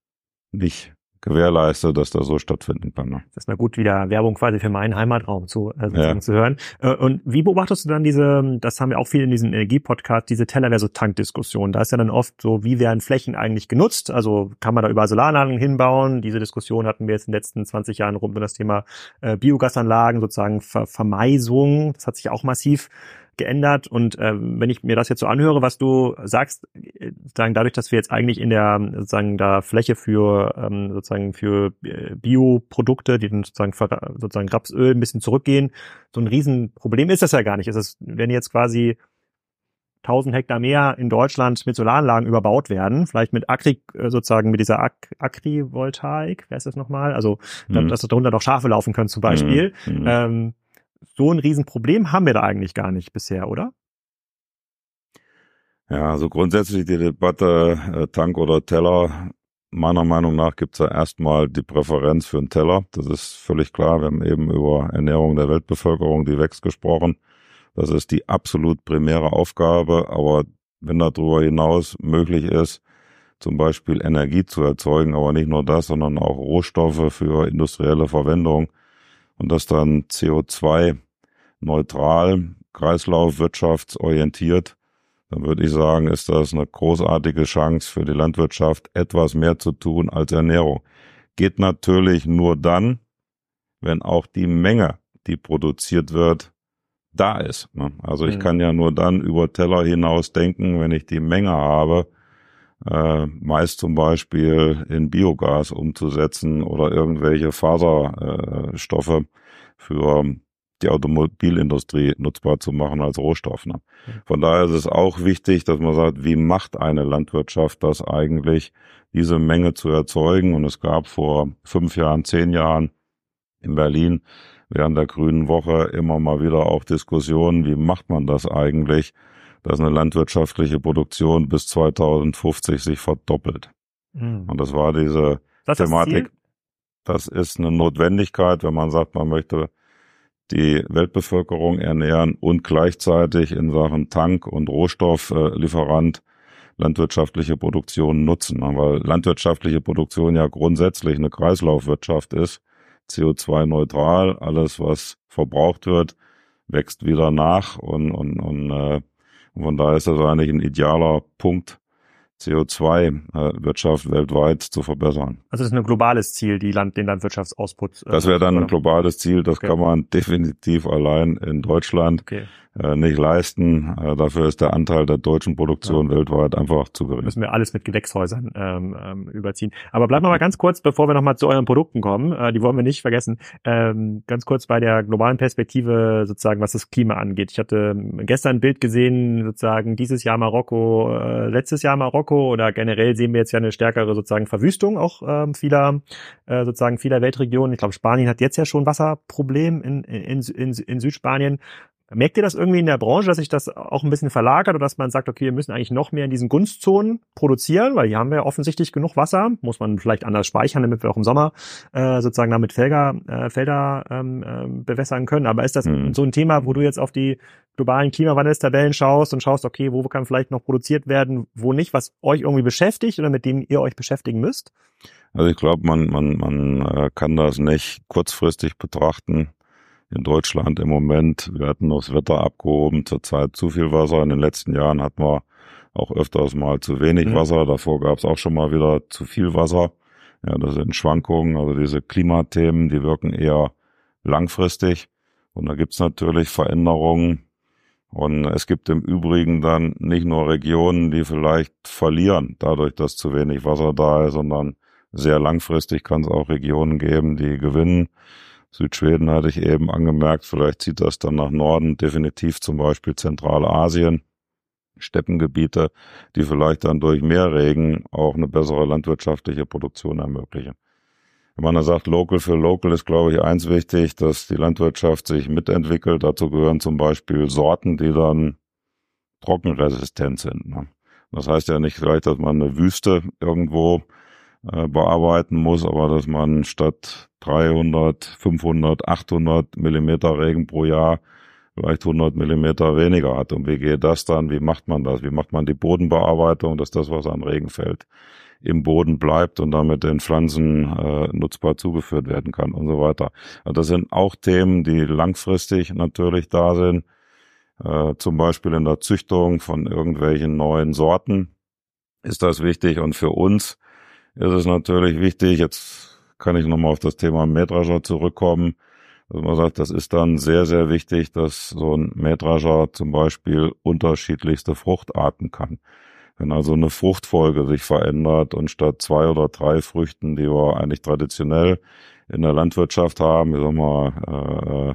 nicht gewährleistet, dass das so stattfinden kann. Ne? Das ist mal gut, wieder Werbung quasi für meinen Heimatraum zu, äh, ja. zu hören. Äh, und wie beobachtest du dann diese, das haben wir auch viel in diesen Energie-Podcast, diese Teller versus Tank-Diskussion? Da ist ja dann oft so, wie werden Flächen eigentlich genutzt? Also kann man da über Solaranlagen hinbauen? Diese Diskussion hatten wir jetzt in den letzten zwanzig Jahren rund um das Thema äh, Biogasanlagen, sozusagen Ver- Vermeisung. Das hat sich auch massiv geändert. Und äh, wenn ich mir das jetzt so anhöre, was du sagst, sozusagen dadurch, dass wir jetzt eigentlich in der sozusagen da Fläche für ähm, sozusagen für Bioprodukte, die dann sozusagen sozusagen Rapsöl ein bisschen zurückgehen, so ein Riesenproblem ist das ja gar nicht. Es ist, wenn jetzt quasi tausend Hektar mehr in Deutschland mit Solaranlagen überbaut werden, vielleicht mit Agri, sozusagen mit dieser Ag- Agrivoltaik, wer ist das nochmal? Also, mhm. dass darunter noch Schafe laufen können zum Beispiel. Mhm. Ähm, So ein Riesenproblem haben wir da eigentlich gar nicht bisher, oder? Ja, also grundsätzlich die Debatte äh, Tank oder Teller, meiner Meinung nach gibt's ja erstmal die Präferenz für einen Teller. Das ist völlig klar. Wir haben eben über Ernährung der Weltbevölkerung, die wächst, gesprochen. Das ist die absolut primäre Aufgabe. Aber wenn darüber hinaus möglich ist, zum Beispiel Energie zu erzeugen, aber nicht nur das, sondern auch Rohstoffe für industrielle Verwendung, und das dann C O zwei neutral, kreislaufwirtschaftsorientiert, dann würde ich sagen, ist das eine großartige Chance für die Landwirtschaft, etwas mehr zu tun als Ernährung. Geht natürlich nur dann, wenn auch die Menge, die produziert wird, da ist. Also ich kann ja nur dann über Teller hinaus denken, wenn ich die Menge habe, Äh, meist zum Beispiel in Biogas umzusetzen oder irgendwelche Faserstoffe äh, für die Automobilindustrie nutzbar zu machen als Rohstoff. Ne? Von daher ist es auch wichtig, dass man sagt, wie macht eine Landwirtschaft das eigentlich, diese Menge zu erzeugen? Und es gab vor fünf Jahren, zehn Jahren in Berlin während der Grünen Woche immer mal wieder auch Diskussionen, wie macht man das eigentlich, dass eine landwirtschaftliche Produktion bis zweitausendfünfzig sich verdoppelt. Mhm. Und das war diese das Thematik. Das, das ist eine Notwendigkeit, wenn man sagt, man möchte die Weltbevölkerung ernähren und gleichzeitig in Sachen Tank- und Rohstofflieferant landwirtschaftliche Produktion nutzen. Weil landwirtschaftliche Produktion ja grundsätzlich eine Kreislaufwirtschaft ist, C O zwei neutral, alles was verbraucht wird, wächst wieder nach und, und, und äh, von daher ist das eigentlich ein idealer Punkt, C O zwei Wirtschaft weltweit zu verbessern. Also das ist ein globales Ziel, die Land, den Landwirtschaftsausputt. Äh, das wäre dann oder? ein globales Ziel, das okay. kann man definitiv allein in Deutschland okay. äh, nicht leisten. Äh, dafür ist der Anteil der deutschen Produktion ja. weltweit einfach zu gering. Müssen wir alles mit Gewächshäusern ähm, ähm, überziehen. Aber bleiben wir mal ganz kurz, bevor wir nochmal zu euren Produkten kommen, äh, die wollen wir nicht vergessen, ähm, ganz kurz bei der globalen Perspektive sozusagen, was das Klima angeht. Ich hatte gestern ein Bild gesehen, sozusagen dieses Jahr Marokko, äh, letztes Jahr Marokko, oder generell sehen wir jetzt ja eine stärkere sozusagen Verwüstung auch ähm, vieler äh, sozusagen vieler Weltregionen. Ich glaube, Spanien hat jetzt ja schon Wasserproblem in, in, in, in Südspanien. Merkt ihr das irgendwie in der Branche, dass sich das auch ein bisschen verlagert oder dass man sagt, okay, wir müssen eigentlich noch mehr in diesen Gunstzonen produzieren, weil hier haben wir offensichtlich genug Wasser, muss man vielleicht anders speichern, damit wir auch im Sommer äh, sozusagen damit Felder, äh, Felder ähm, äh, bewässern können. Aber ist das mhm. so ein Thema, wo du jetzt auf die globalen Klimawandelstabellen schaust und schaust, okay, wo kann vielleicht noch produziert werden, wo nicht, was euch irgendwie beschäftigt oder mit dem ihr euch beschäftigen müsst? Also ich glaube, man, man, man äh, kann das nicht kurzfristig betrachten. In Deutschland im Moment, wir hatten das Wetter abgehoben, zurzeit zu viel Wasser. In den letzten Jahren hatten wir auch öfters mal zu wenig mhm. Wasser. Davor gab es auch schon mal wieder zu viel Wasser. Ja, das sind Schwankungen. Also diese Klimathemen, die wirken eher langfristig. Und da gibt's natürlich Veränderungen. Und es gibt im Übrigen dann nicht nur Regionen, die vielleicht verlieren, dadurch, dass zu wenig Wasser da ist, sondern sehr langfristig kann es auch Regionen geben, die gewinnen. Südschweden hatte ich eben angemerkt, vielleicht zieht das dann nach Norden, definitiv zum Beispiel Zentralasien, Steppengebiete, die vielleicht dann durch mehr Regen auch eine bessere landwirtschaftliche Produktion ermöglichen. Wenn man da sagt, Local für Local ist, glaube ich, eins wichtig, dass die Landwirtschaft sich mitentwickelt. Dazu gehören zum Beispiel Sorten, die dann trockenresistent sind. Das heißt ja nicht vielleicht, dass man eine Wüste irgendwo bearbeiten muss, aber dass man statt dreihundert, fünfhundert, achthundert Millimeter Regen pro Jahr vielleicht hundert Millimeter weniger hat. Und wie geht das dann? Wie macht man das? Wie macht man die Bodenbearbeitung, dass das, was an Regen fällt, im Boden bleibt und damit den Pflanzen äh, nutzbar zugeführt werden kann und so weiter. Also das sind auch Themen, die langfristig natürlich da sind, äh, zum Beispiel in der Züchtung von irgendwelchen neuen Sorten ist das wichtig. Und für uns ist es natürlich wichtig, jetzt kann ich nochmal auf das Thema Mähdrescher zurückkommen, dass man sagt, das ist dann sehr, sehr wichtig, dass so ein Mähdrescher zum Beispiel unterschiedlichste Fruchtarten kann. Wenn also eine Fruchtfolge sich verändert und statt zwei oder drei Früchten, die wir eigentlich traditionell in der Landwirtschaft haben, ich sag mal, äh,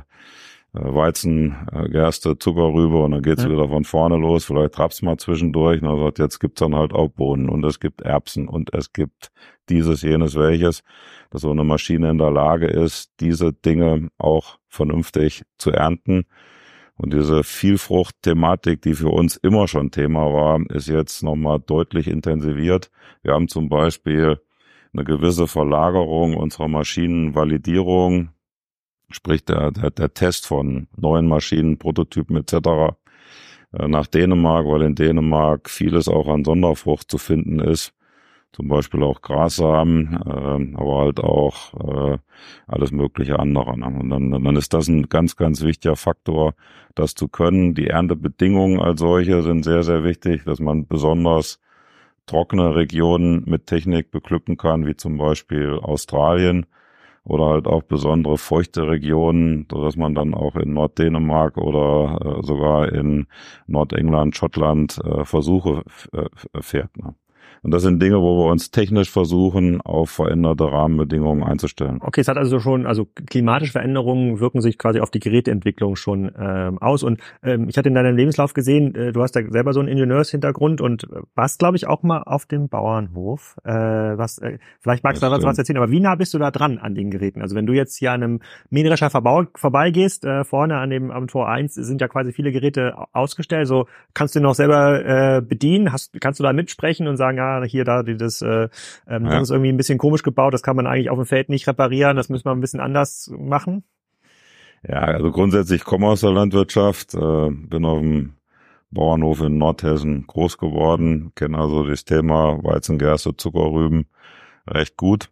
Weizen, Gerste, Zuckerrübe und dann geht's ja. wieder von vorne los, vielleicht Raps mal zwischendurch und dann sagt, jetzt gibt's dann halt auch Bohnen und es gibt Erbsen und es gibt dieses, jenes, welches, dass so eine Maschine in der Lage ist, diese Dinge auch vernünftig zu ernten. Und diese Vielfrucht-Thematik, die für uns immer schon Thema war, ist jetzt nochmal deutlich intensiviert. Wir haben zum Beispiel eine gewisse Verlagerung unserer Maschinenvalidierung, sprich der, der, der Test von neuen Maschinen, Prototypen et cetera nach Dänemark, weil in Dänemark vieles auch an Sonderfrucht zu finden ist. Zum Beispiel auch Grassamen, äh, aber halt auch äh, alles mögliche andere. Ne? Und dann, dann ist das ein ganz, ganz wichtiger Faktor, das zu können. Die Erntebedingungen als solche sind sehr, sehr wichtig, dass man besonders trockene Regionen mit Technik beglücken kann, wie zum Beispiel Australien. Oder halt auch besondere feuchte Regionen, sodass man dann auch in Norddänemark oder äh, sogar in Nordengland, Schottland äh, Versuche äh, fährt. Ne? Und das sind Dinge, wo wir uns technisch versuchen, auf veränderte Rahmenbedingungen einzustellen. Okay, es hat also schon, also klimatische Veränderungen wirken sich quasi auf die Geräteentwicklung schon ähm, aus. Und ähm, ich hatte in deinem Lebenslauf gesehen, äh, du hast da selber so einen Ingenieurshintergrund und warst, glaube ich, auch mal auf dem Bauernhof. Äh, was, äh, vielleicht magst du da was, was erzählen, aber wie nah bist du da dran an den Geräten? Also wenn du jetzt hier an einem Mähdrescher vorbeigehst, äh, vorne an dem am Tor eins sind ja quasi viele Geräte ausgestellt. So kannst du den noch selber äh, bedienen? Hast, kannst du da mitsprechen und sagen, ja, hier, da, das, äh, ähm, ja. das ist irgendwie ein bisschen komisch gebaut, das kann man eigentlich auf dem Feld nicht reparieren, das müssen wir ein bisschen anders machen? Ja, also grundsätzlich komme aus der Landwirtschaft, äh, bin auf dem Bauernhof in Nordhessen groß geworden, kenne also das Thema Weizen, Gerste, Zuckerrüben recht gut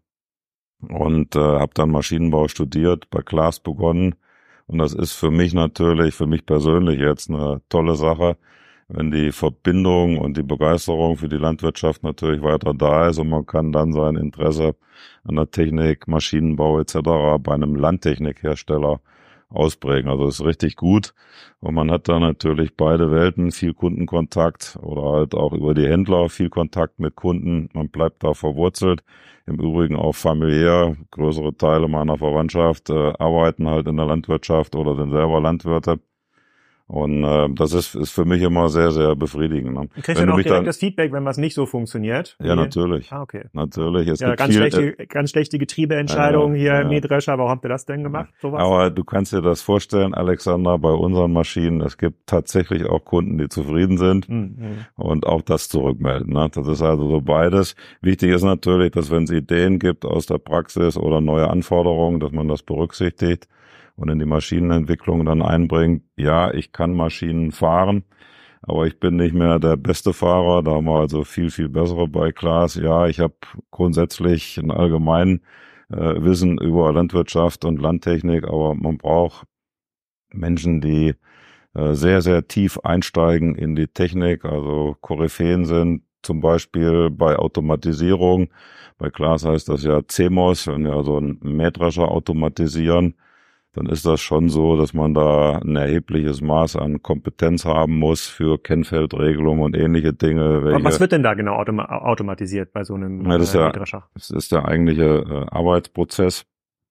und äh, habe dann Maschinenbau studiert, bei Claas begonnen und das ist für mich natürlich, für mich persönlich jetzt eine tolle Sache, wenn die Verbindung und die Begeisterung für die Landwirtschaft natürlich weiter da ist und man kann dann sein Interesse an der Technik, Maschinenbau et cetera bei einem Landtechnikhersteller ausprägen. Also das ist richtig gut und man hat da natürlich beide Welten, viel Kundenkontakt oder halt auch über die Händler viel Kontakt mit Kunden. Man bleibt da verwurzelt. Im Übrigen auch familiär. Größere Teile meiner Verwandtschaft äh, arbeiten halt in der Landwirtschaft oder sind selber Landwirte. Und äh, das ist, ist für mich immer sehr, sehr befriedigend. Ne? Du kriegst dann auch direkt dann, das Feedback, wenn was nicht so funktioniert? Ja, natürlich. Ah, okay. Natürlich. Es ja, gibt ganz, viel, schlechte, äh, ganz schlechte Getriebeentscheidungen äh, hier äh, im Mähdrescher. Warum habt ihr das denn gemacht? Sowas? Aber du kannst dir das vorstellen, Alexander, bei unseren Maschinen, es gibt tatsächlich auch Kunden, die zufrieden sind mhm. und auch das zurückmelden. Ne? Das ist also so beides. Wichtig ist natürlich, dass wenn es Ideen gibt aus der Praxis oder neue Anforderungen, dass man das berücksichtigt und in die Maschinenentwicklung dann einbringt. Ja, ich kann Maschinen fahren, aber ich bin nicht mehr der beste Fahrer. Da haben wir also viel, viel bessere bei Claas. Ja, ich habe grundsätzlich einen allgemeinen äh, Wissen über Landwirtschaft und Landtechnik, aber man braucht Menschen, die äh, sehr, sehr tief einsteigen in die Technik, also Koryphäen sind, zum Beispiel bei Automatisierung. Bei Claas heißt das ja C M O S, wenn wir also einen Mähdrescher automatisieren, dann ist das schon so, dass man da ein erhebliches Maß an Kompetenz haben muss für Kennfeldregelung und ähnliche Dinge. Welche, was wird denn da genau automa- automatisiert bei so einem ja, das äh, ja, Mähdrescher? Das ist der eigentliche äh, Arbeitsprozess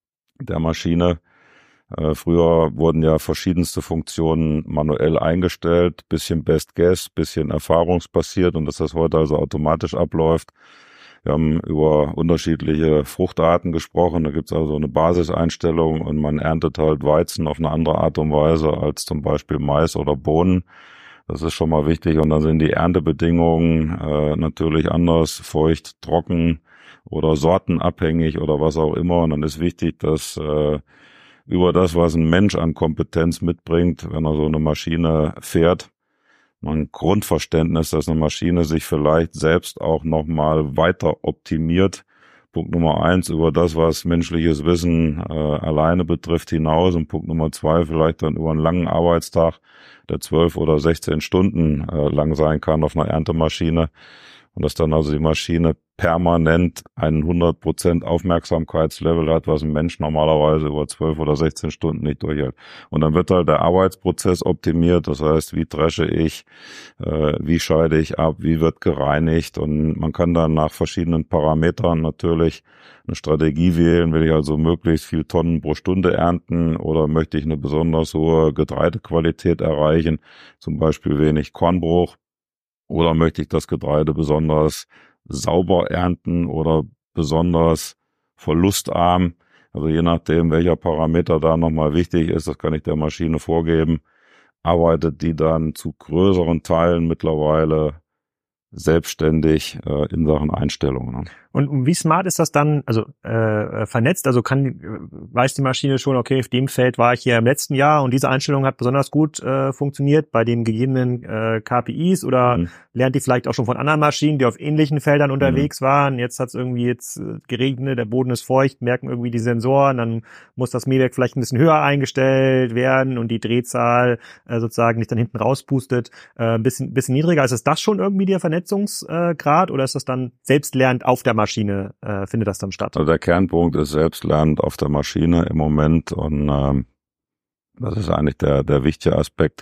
der Maschine. Äh, früher wurden ja verschiedenste Funktionen manuell eingestellt, bisschen Best Guess, bisschen erfahrungsbasiert, und dass das heute also automatisch abläuft. Wir haben über unterschiedliche Fruchtarten gesprochen. Da gibt es also eine Basiseinstellung und man erntet halt Weizen auf eine andere Art und Weise als zum Beispiel Mais oder Bohnen. Das ist schon mal wichtig. Und dann sind die Erntebedingungen äh, natürlich anders, feucht, trocken oder sortenabhängig oder was auch immer. Und dann ist wichtig, dass äh, über das, was ein Mensch an Kompetenz mitbringt, wenn er so eine Maschine fährt, ein Grundverständnis, dass eine Maschine sich vielleicht selbst auch nochmal weiter optimiert. Punkt Nummer eins, über das, was menschliches Wissen äh, alleine betrifft, hinaus. Und Punkt Nummer zwei, vielleicht dann über einen langen Arbeitstag, der zwölf oder sechzehn Stunden äh, lang sein kann auf einer Erntemaschine. Und dass dann also die Maschine permanent einen hundert Prozent Aufmerksamkeitslevel hat, was ein Mensch normalerweise über zwölf oder sechzehn Stunden nicht durchhält. Und dann wird halt der Arbeitsprozess optimiert. Das heißt, wie dresche ich, äh, wie scheide ich ab, wie wird gereinigt. Und man kann dann nach verschiedenen Parametern natürlich eine Strategie wählen. Will ich also möglichst viel Tonnen pro Stunde ernten oder möchte ich eine besonders hohe Getreidequalität erreichen, zum Beispiel wenig Kornbruch. Oder möchte ich das Getreide besonders sauber ernten oder besonders verlustarm? Also je nachdem, welcher Parameter da nochmal wichtig ist, das kann ich der Maschine vorgeben, arbeitet die dann zu größeren Teilen mittlerweile selbstständig äh, in Sachen Einstellungen. Und wie smart ist das dann, also äh, vernetzt? Also kann weiß die Maschine schon, okay, auf dem Feld war ich hier im letzten Jahr und diese Einstellung hat besonders gut äh, funktioniert bei den gegebenen äh, K P Is, oder mhm. lernt die vielleicht auch schon von anderen Maschinen, die auf ähnlichen Feldern unterwegs mhm. waren? Jetzt hat es irgendwie jetzt geregnet, der Boden ist feucht, merken irgendwie die Sensoren, dann muss das Mähwerk vielleicht ein bisschen höher eingestellt werden und die Drehzahl äh, sozusagen nicht dann hinten rauspustet, äh, ein bisschen, bisschen niedriger. Ist das schon irgendwie der Vernetzungsgrad, äh, oder ist das dann selbstlernend auf der Maschine, äh, findet das dann statt? Also der Kernpunkt ist selbstlernend auf der Maschine im Moment, und ähm, das ist eigentlich der der wichtige Aspekt.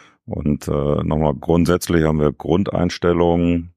Und äh, nochmal grundsätzlich haben wir Grundeinstellungen,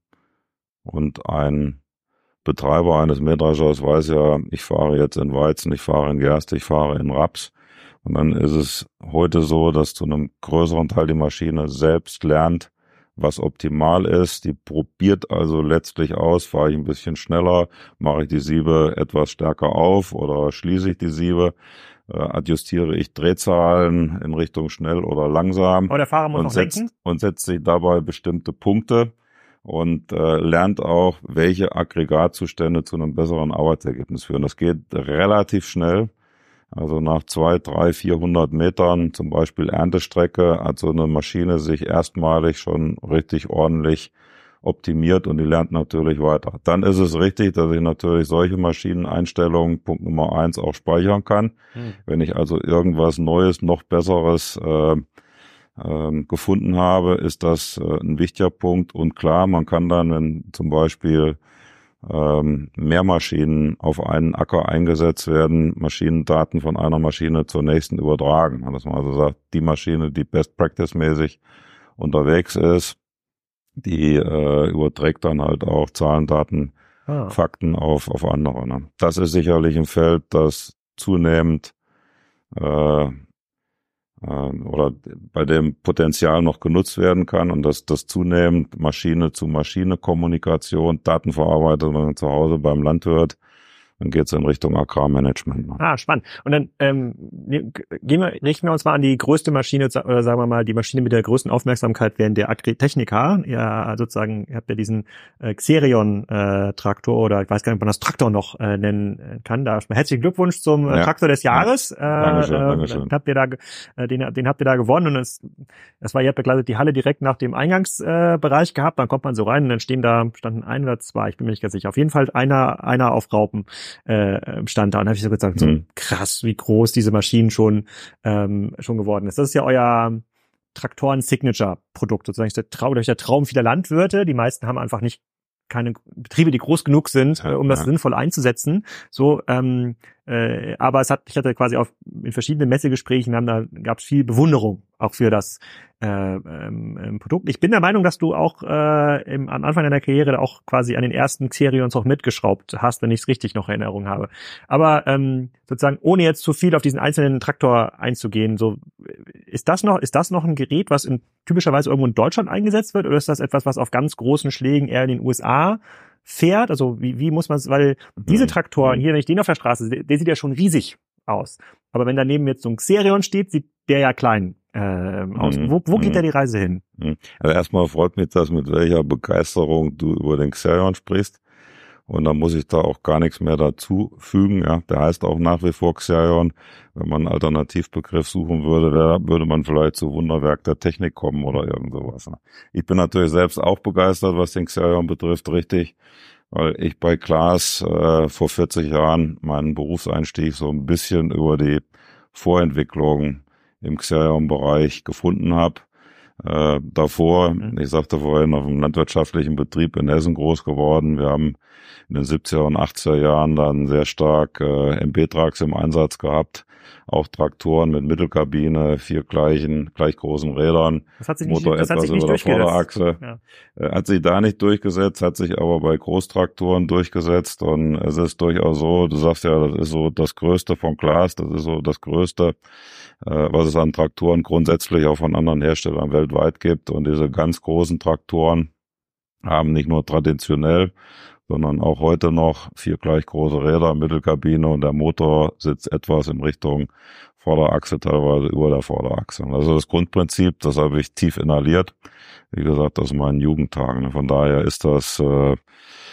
und ein Betreiber eines Mähdreschers weiß ja, ich fahre jetzt in Weizen, ich fahre in Gerste, ich fahre in Raps. Und dann ist es heute so, dass zu einem größeren Teil die Maschine selbst lernt, was optimal ist. Die probiert also letztlich aus, fahre ich ein bisschen schneller, mache ich die Siebe etwas stärker auf oder schließe ich die Siebe, äh, adjustiere ich Drehzahlen in Richtung schnell oder langsam. Aber der Fahrer muss und noch setzt, lenken. Und setzt sich dabei bestimmte Punkte und äh, lernt auch, welche Aggregatzustände zu einem besseren Arbeitsergebnis führen. Das geht relativ schnell. Also nach zwei, drei, vierhundert Metern, zum Beispiel Erntestrecke, hat so eine Maschine sich erstmalig schon richtig ordentlich optimiert, und die lernt natürlich weiter. Dann ist es richtig, dass ich natürlich solche Maschineneinstellungen, Punkt Nummer eins, auch speichern kann. Hm. Wenn ich also irgendwas Neues, noch Besseres äh, äh, gefunden habe, ist das äh, ein wichtiger Punkt. Und klar, man kann dann, wenn zum Beispiel Ähm, mehr Maschinen auf einen Acker eingesetzt werden, Maschinendaten von einer Maschine zur nächsten übertragen. Dass man also sagt, die Maschine, die Best Practice mäßig unterwegs ist, die äh, überträgt dann halt auch Zahlen, Daten, ah. Fakten auf auf andere. Ne? Das ist sicherlich ein Feld, das zunehmend äh, oder bei dem Potenzial noch genutzt werden kann und dass das zunehmend Maschine-zu-Maschine-Kommunikation, Datenverarbeitung zu Hause beim Landwirt, dann geht es in Richtung Agrarmanagement. Ah, spannend. Und dann ähm, gehen wir, richten wir uns mal an die größte Maschine, oder sagen wir mal die Maschine mit der größten Aufmerksamkeit während der Agritechnica. Ja, sozusagen, ihr habt ja diesen äh, Xerion-Traktor, äh, oder ich weiß gar nicht, ob man das Traktor noch äh, nennen kann. Da herzlichen Glückwunsch zum äh, ja. Traktor des Jahres. Ja. Dankeschön, äh, Dankeschön. Habt ihr da, äh, den, den habt ihr da gewonnen und es, das war, ihr habt ja gleich die Halle direkt nach dem Eingangsbereich äh, gehabt. Dann kommt man so rein und dann stehen da, standen ein oder zwei, ich bin mir nicht ganz sicher. Auf jeden Fall einer, einer auf Raupen. Äh, stand da und habe ich so gesagt, so mhm. krass, wie groß diese Maschinen schon ähm, schon geworden ist. Das ist ja euer Traktoren-Signature-Produkt, sozusagen der, Trau- der Traum vieler Landwirte. Die meisten haben einfach nicht keine Betriebe, die groß genug sind, ja, äh, um das ja. sinnvoll einzusetzen. So, ähm, äh, aber es hat, ich hatte quasi auf in verschiedenen Messegesprächen, haben, da gab es viel Bewunderung auch für das äh, ähm, Produkt. Ich bin der Meinung, dass du auch äh, im, am Anfang deiner Karriere auch quasi an den ersten Xerions auch mitgeschraubt hast, wenn ich es richtig noch in Erinnerung habe. Aber ähm, sozusagen, ohne jetzt zu viel auf diesen einzelnen Traktor einzugehen, so ist das noch, ist das noch ein Gerät, was in, typischerweise irgendwo in Deutschland eingesetzt wird, oder ist das etwas, was auf ganz großen Schlägen eher in den U S A fährt? Also wie, wie muss man es, weil diese Traktoren, hier, wenn ich den auf der Straße sehe, der sieht ja schon riesig aus. Aber wenn daneben jetzt so ein Xerion steht, sieht der ja klein äh, aus. Mhm. Wo, wo geht mhm. da die Reise hin? Also erstmal freut mich das, mit welcher Begeisterung du über den Xerion sprichst. Und da muss ich da auch gar nichts mehr dazu fügen. Ja, der heißt auch nach wie vor Xerion. Wenn man einen Alternativbegriff suchen würde, wär, würde man vielleicht zu Wunderwerk der Technik kommen oder irgend sowas. Ich bin natürlich selbst auch begeistert, was den Xerion betrifft, richtig, weil ich bei Klaas äh, vor vierzig Jahren meinen Berufseinstieg so ein bisschen über die Vorentwicklung im Xerion-Bereich gefunden habe. Äh, davor, mhm. ich sagte vorhin, auf einem landwirtschaftlichen Betrieb in Hessen groß geworden. Wir haben in den siebziger und achtziger Jahren dann sehr stark äh, M B-Trucks im Einsatz gehabt. Auch Traktoren mit Mittelkabine, vier gleichen, gleich großen Rädern, das hat sich nicht, Motor das etwas hat sich nicht über der Vorderachse. Ja. Äh, hat sich da nicht durchgesetzt, hat sich aber bei Großtraktoren durchgesetzt. Und es ist durchaus so, du sagst ja, das ist so das Größte von Klaas, das ist so das Größte, was es an Traktoren grundsätzlich auch von anderen Herstellern weltweit gibt. Und diese ganz großen Traktoren haben nicht nur traditionell, sondern auch heute noch vier gleich große Räder, Mittelkabine, und der Motor sitzt etwas in Richtung Vorderachse, teilweise über der Vorderachse. Also das Grundprinzip, das habe ich tief inhaliert, wie gesagt, aus meinen Jugendtagen. Von daher ist das äh, äh,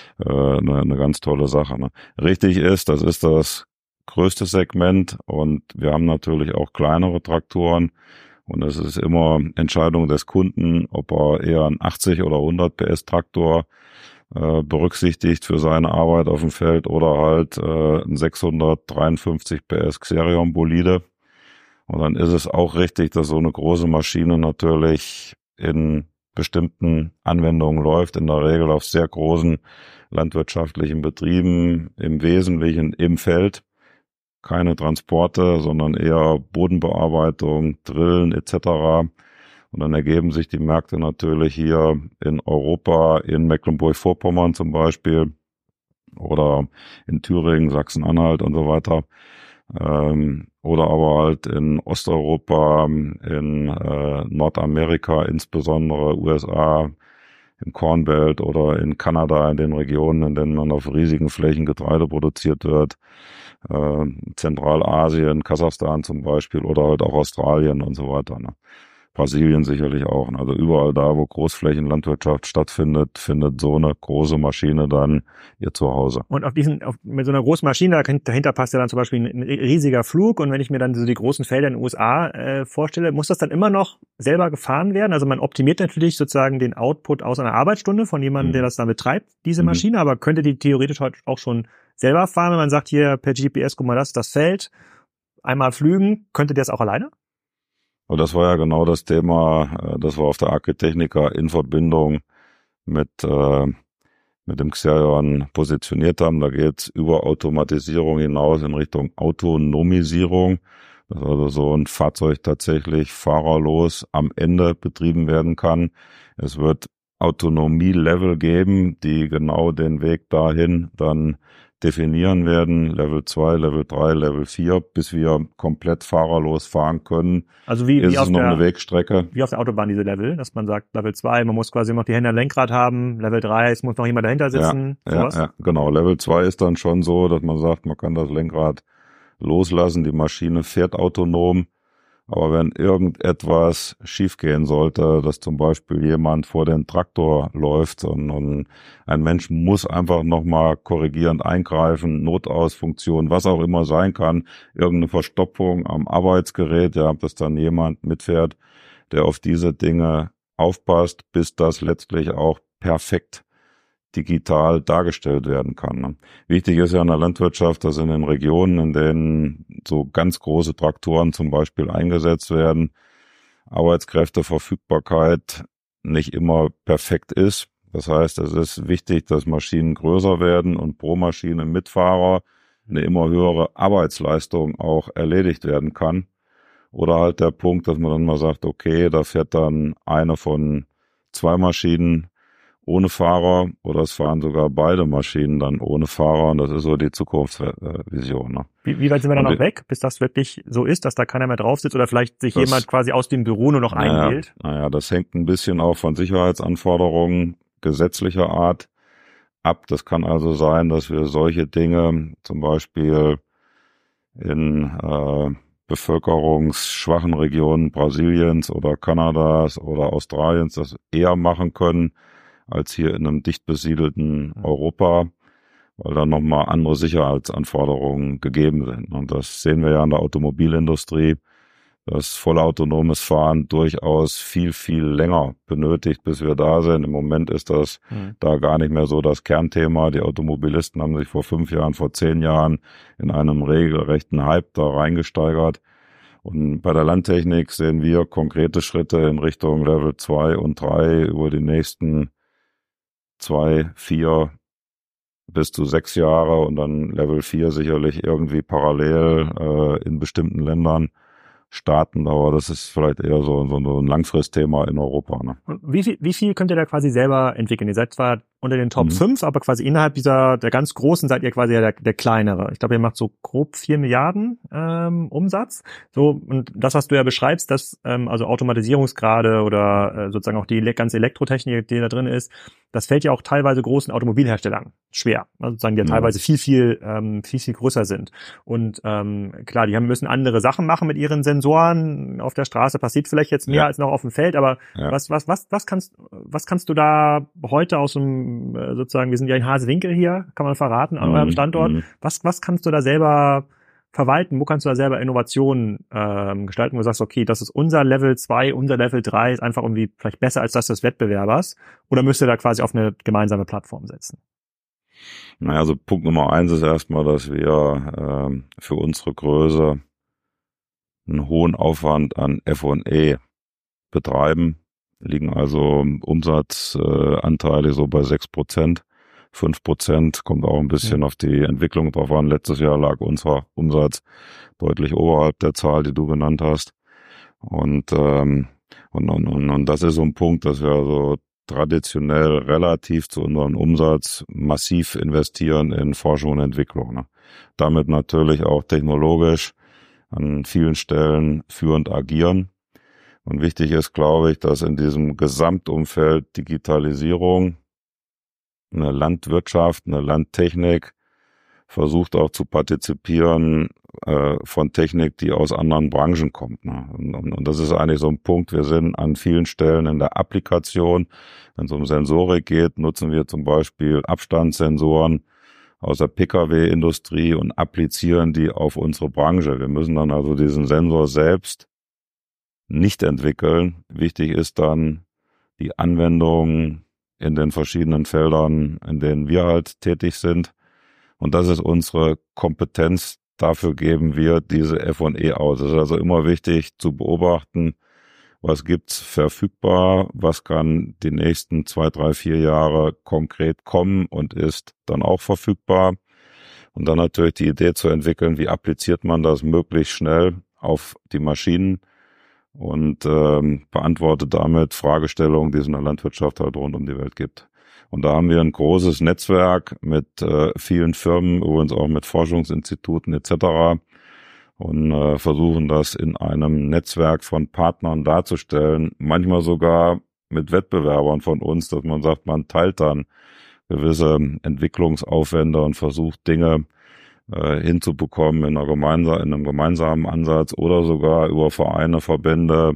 eine, eine ganz tolle Sache. Ne? Richtig ist, das ist das größte Segment, und wir haben natürlich auch kleinere Traktoren, und es ist immer Entscheidung des Kunden, ob er eher einen achtzig oder hundert P S Traktor äh, berücksichtigt für seine Arbeit auf dem Feld oder halt äh, einen sechshundertdreiundfünfzig P S Xerion Bolide. Und dann ist es auch richtig, dass so eine große Maschine natürlich in bestimmten Anwendungen läuft, in der Regel auf sehr großen landwirtschaftlichen Betrieben, im Wesentlichen im Feld. Keine Transporte, sondern eher Bodenbearbeitung, Drillen et cetera. Und dann ergeben sich die Märkte natürlich hier in Europa, in Mecklenburg-Vorpommern zum Beispiel oder in Thüringen, Sachsen-Anhalt und so weiter. Ähm, oder aber halt in Osteuropa, in äh, Nordamerika, insbesondere U S A, im Corn Belt oder in Kanada, in den Regionen, in denen dann auf riesigen Flächen Getreide produziert wird. Äh, Zentralasien, Kasachstan zum Beispiel oder halt auch Australien und so weiter. Ne? Brasilien sicherlich auch. Ne? Also überall da, wo Großflächenlandwirtschaft stattfindet, findet so eine große Maschine dann ihr Zuhause. Und auf diesen, auf, mit so einer großen Maschine, dahinter passt ja dann zum Beispiel ein, ein riesiger Flug. Und wenn ich mir dann so die großen Felder in den U S A äh, vorstelle, muss das dann immer noch selber gefahren werden? Also man optimiert natürlich sozusagen den Output aus einer Arbeitsstunde von jemandem, mhm. der das dann betreibt, diese Maschine. Mhm. Aber könnte die theoretisch heute auch schon selber fahren, wenn man sagt, hier per G P S, guck mal, das ist das Feld, einmal flügen, könnte der es auch alleine? Und das war ja genau das Thema, das wir auf der Agritechnica in Verbindung mit äh, mit dem Xerion positioniert haben. Da geht's über Automatisierung hinaus in Richtung Autonomisierung, dass also so ein Fahrzeug tatsächlich fahrerlos am Ende betrieben werden kann. Es wird Autonomie-Level geben, die genau den Weg dahin dann definieren werden, Level zwei, Level drei, Level vier, bis wir komplett fahrerlos fahren können. Also wie, ist wie auf es noch der, eine Wegstrecke. Wie auf der Autobahn diese Level, dass man sagt, Level zwei, man muss quasi noch die Hände am Lenkrad haben, Level drei, es muss noch jemand dahinter sitzen, ja, sowas? Ja, ja, genau. Level zwei ist dann schon so, dass man sagt, man kann das Lenkrad loslassen, die Maschine fährt autonom. Aber wenn irgendetwas schiefgehen sollte, dass zum Beispiel jemand vor den Traktor läuft und, und ein Mensch muss einfach nochmal korrigierend eingreifen, Notausfunktion, was auch immer sein kann, irgendeine Verstopfung am Arbeitsgerät, ja, dass dann jemand mitfährt, der auf diese Dinge aufpasst, bis das letztlich auch perfekt digital dargestellt werden kann. Wichtig ist ja in der Landwirtschaft, dass in den Regionen, in denen so ganz große Traktoren zum Beispiel eingesetzt werden, Arbeitskräfteverfügbarkeit nicht immer perfekt ist. Das heißt, es ist wichtig, dass Maschinen größer werden und pro Maschine mit Fahrer eine immer höhere Arbeitsleistung auch erledigt werden kann. Oder halt der Punkt, dass man dann mal sagt, okay, da fährt dann eine von zwei Maschinen ohne Fahrer oder es fahren sogar beide Maschinen dann ohne Fahrer und das ist so die Zukunftsvision. Ne? Wie, wie weit sind wir dann und noch weg, bis das wirklich so ist, dass da keiner mehr drauf sitzt oder vielleicht sich das, jemand quasi aus dem Büro nur noch naja, einwählt? Naja, das hängt ein bisschen auch von Sicherheitsanforderungen gesetzlicher Art ab. Das kann also sein, dass wir solche Dinge zum Beispiel in äh, bevölkerungsschwachen Regionen Brasiliens oder Kanadas oder Australiens das eher machen können, als hier in einem dicht besiedelten Europa, weil da nochmal andere Sicherheitsanforderungen gegeben sind. Und das sehen wir ja in der Automobilindustrie, dass vollautonomes Fahren durchaus viel, viel länger benötigt, bis wir da sind. Im Moment ist das mhm. da gar nicht mehr so das Kernthema. Die Automobilisten haben sich vor fünf Jahren, vor zehn Jahren in einem regelrechten Hype da reingesteigert. Und bei der Landtechnik sehen wir konkrete Schritte in Richtung Level zwei und drei über die nächsten zwei, vier bis zu sechs Jahre und dann Level vier sicherlich irgendwie parallel äh, in bestimmten Ländern starten, aber das ist vielleicht eher so, so ein Langfristthema in Europa. Ne? Wie viel, wie viel könnt ihr da quasi selber entwickeln? Ihr seid zwar unter den Top fünf, mhm. aber quasi innerhalb dieser, der ganz Großen seid ihr quasi der, der kleinere. Ich glaube, ihr macht so grob vier Milliarden ähm, Umsatz. So, und das, was du ja beschreibst, dass ähm, also Automatisierungsgrade oder äh, sozusagen auch die ganze Elektrotechnik, die da drin ist, das fällt ja auch teilweise großen Automobilherstellern schwer. Also sozusagen, die ja, ja teilweise viel, viel, ähm, viel, viel größer sind. Und ähm, klar, die haben, müssen andere Sachen machen mit ihren Sensoren. Auf der Straße passiert vielleicht jetzt mehr ja. als noch auf dem Feld, aber ja. was, was, was, was kannst, was kannst du da heute aus dem sozusagen, wir sind ja in Hasewinkel hier, kann man verraten, an mm, eurem Standort. Mm. Was, was kannst du da selber verwalten? Wo kannst du da selber Innovationen ähm, gestalten, wo du sagst, okay, das ist unser Level zwei, unser Level drei, ist einfach irgendwie vielleicht besser als das des Wettbewerbers? Oder müsst ihr da quasi auf eine gemeinsame Plattform setzen? Naja, also Punkt Nummer eins ist erstmal, dass wir ähm, für unsere Größe einen hohen Aufwand an F und E betreiben. Liegen also Umsatzanteile äh, so bei sechs Prozent, fünf Prozent, kommt auch ein bisschen ja. auf die Entwicklung drauf an. Letztes Jahr lag unser Umsatz deutlich oberhalb der Zahl, die du genannt hast. Und, ähm, und, und, und, und das ist so ein Punkt, dass wir also traditionell relativ zu unserem Umsatz massiv investieren in Forschung und Entwicklung. Ne? Damit natürlich auch technologisch an vielen Stellen führend agieren. Und wichtig ist, glaube ich, dass in diesem Gesamtumfeld Digitalisierung eine Landwirtschaft, eine Landtechnik versucht auch zu partizipieren äh, von Technik, die aus anderen Branchen kommt. Ne? Und, und, und das ist eigentlich so ein Punkt. Wir sind an vielen Stellen in der Applikation. Wenn es um Sensorik geht, nutzen wir zum Beispiel Abstandssensoren aus der P K W-Industrie und applizieren die auf unsere Branche. Wir müssen dann also diesen Sensor selbst nicht entwickeln. Wichtig ist dann die Anwendung in den verschiedenen Feldern, in denen wir halt tätig sind. Und das ist unsere Kompetenz. Dafür geben wir diese F und E aus. Es ist also immer wichtig zu beobachten, was gibt's verfügbar, was kann die nächsten zwei, drei, vier Jahre konkret kommen und ist dann auch verfügbar. Und dann natürlich die Idee zu entwickeln, wie appliziert man das möglichst schnell auf die Maschinen und ähm, beantwortet damit Fragestellungen, die es in der Landwirtschaft halt rund um die Welt gibt. Und da haben wir ein großes Netzwerk mit äh, vielen Firmen, übrigens auch mit Forschungsinstituten et cetera und äh, versuchen das in einem Netzwerk von Partnern darzustellen, manchmal sogar mit Wettbewerbern von uns, dass man sagt, man teilt dann gewisse Entwicklungsaufwände und versucht Dinge äh, hinzubekommen in, einer gemeinsa- in einem gemeinsamen Ansatz oder sogar über Vereine, Verbände,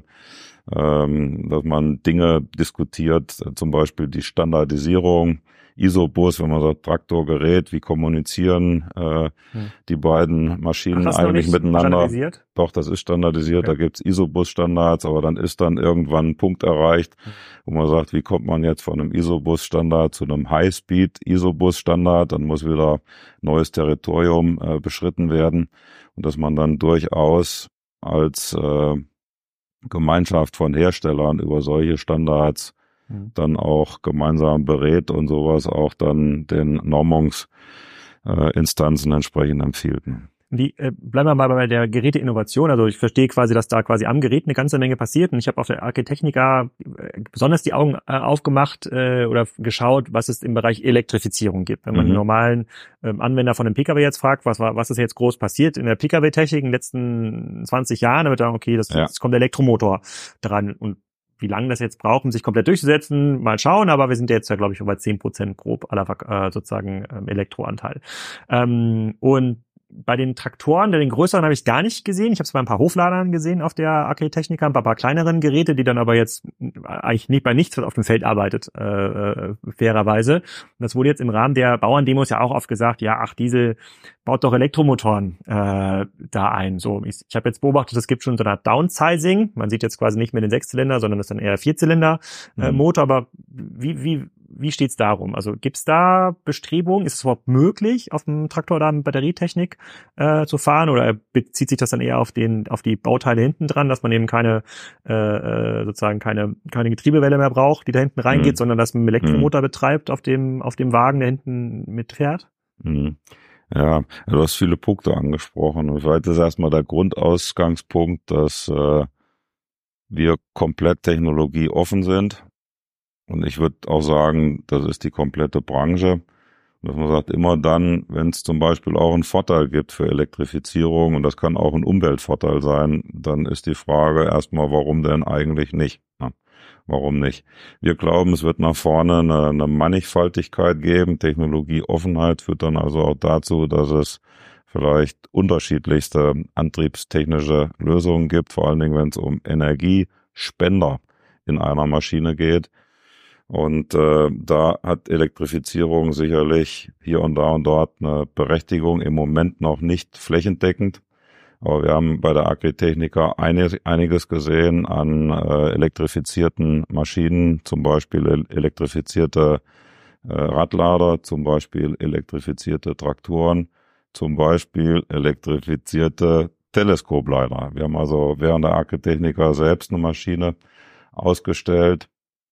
ähm, dass man Dinge diskutiert, zum Beispiel die Standardisierung, I S O-Bus, wenn man sagt Traktorgerät, wie kommunizieren äh, hm. die beiden Maschinen Ach, eigentlich miteinander. Standardisiert? Doch, das ist standardisiert, okay. Da gibt's I S O-Bus-Standards, aber dann ist dann irgendwann ein Punkt erreicht, hm. wo man sagt, wie kommt man jetzt von einem I S O-Bus-Standard zu einem High-Speed-I S O-Bus-Standard, dann muss wieder neues Territorium äh, beschritten werden und dass man dann durchaus als äh, Gemeinschaft von Herstellern über solche Standards dann auch gemeinsam berät und sowas auch dann den Normungsinstanzen äh, entsprechend empfiehlt. Die, äh, bleiben wir mal bei der Geräteinnovation. Also ich verstehe quasi, dass da quasi am Gerät eine ganze Menge passiert. Und ich habe auf der Architechnica äh, besonders die Augen äh, aufgemacht äh, oder geschaut, was es im Bereich Elektrifizierung gibt. Wenn man mhm. den normalen äh, Anwender von einem Pkw jetzt fragt, was war, was ist jetzt groß passiert in der Pkw-Technik in den letzten zwanzig Jahren, dann wird dann, okay, das, ja. jetzt kommt der Elektromotor dran. Und wie lange das jetzt braucht, um sich komplett durchzusetzen, mal schauen, aber wir sind jetzt ja, glaube ich, über zehn Prozent grob aller äh, sozusagen ähm, Elektroanteil. Ähm, und bei den Traktoren, den größeren habe ich gar nicht gesehen. Ich habe es bei ein paar Hofladern gesehen auf der Architechnica, ein paar, paar kleineren Geräte, die dann aber jetzt eigentlich nicht bei nichts, was auf dem Feld arbeitet, äh, fairerweise. Und das wurde jetzt im Rahmen der Bauerndemos ja auch oft gesagt, ja, ach, Diesel baut doch Elektromotoren äh, da ein. So, ich, ich habe jetzt beobachtet, es gibt schon so eine Art Downsizing. Man sieht jetzt quasi nicht mehr den Sechszylinder, sondern das ist dann eher Vierzylinder-Motor. Äh, mhm. Aber wie wie wie steht's darum? Also gibt's da Bestrebungen? Ist es überhaupt möglich, auf dem Traktor da mit Batterietechnik äh, zu fahren? Oder bezieht sich das dann eher auf den auf die Bauteile hinten dran, dass man eben keine äh, sozusagen keine keine Getriebewelle mehr braucht, die da hinten reingeht, mhm. sondern dass man einen Elektromotor mhm. betreibt auf dem auf dem Wagen, der hinten mitfährt? Mhm. Ja, du hast viele Punkte angesprochen. Vielleicht ist erstmal der Grundausgangspunkt, dass äh, wir komplett technologieoffen sind. Und ich würde auch sagen, das ist die komplette Branche. Dass man sagt, immer dann, wenn es zum Beispiel auch einen Vorteil gibt für Elektrifizierung, und das kann auch ein Umweltvorteil sein, dann ist die Frage erstmal, warum denn eigentlich nicht? Ja, warum nicht? Wir glauben, es wird nach vorne eine, eine Mannigfaltigkeit geben. Technologieoffenheit führt dann also auch dazu, dass es vielleicht unterschiedlichste antriebstechnische Lösungen gibt, vor allen Dingen, wenn es um Energiespender in einer Maschine geht. Und äh, da hat Elektrifizierung sicherlich hier und da und dort eine Berechtigung, im Moment noch nicht flächendeckend. Aber wir haben bei der Agritechnica einiges gesehen an äh, elektrifizierten Maschinen, zum Beispiel elektrifizierte äh, Radlader, zum Beispiel elektrifizierte Traktoren, zum Beispiel elektrifizierte Teleskopleiter. Wir haben also während der Agritechnica selbst eine Maschine ausgestellt,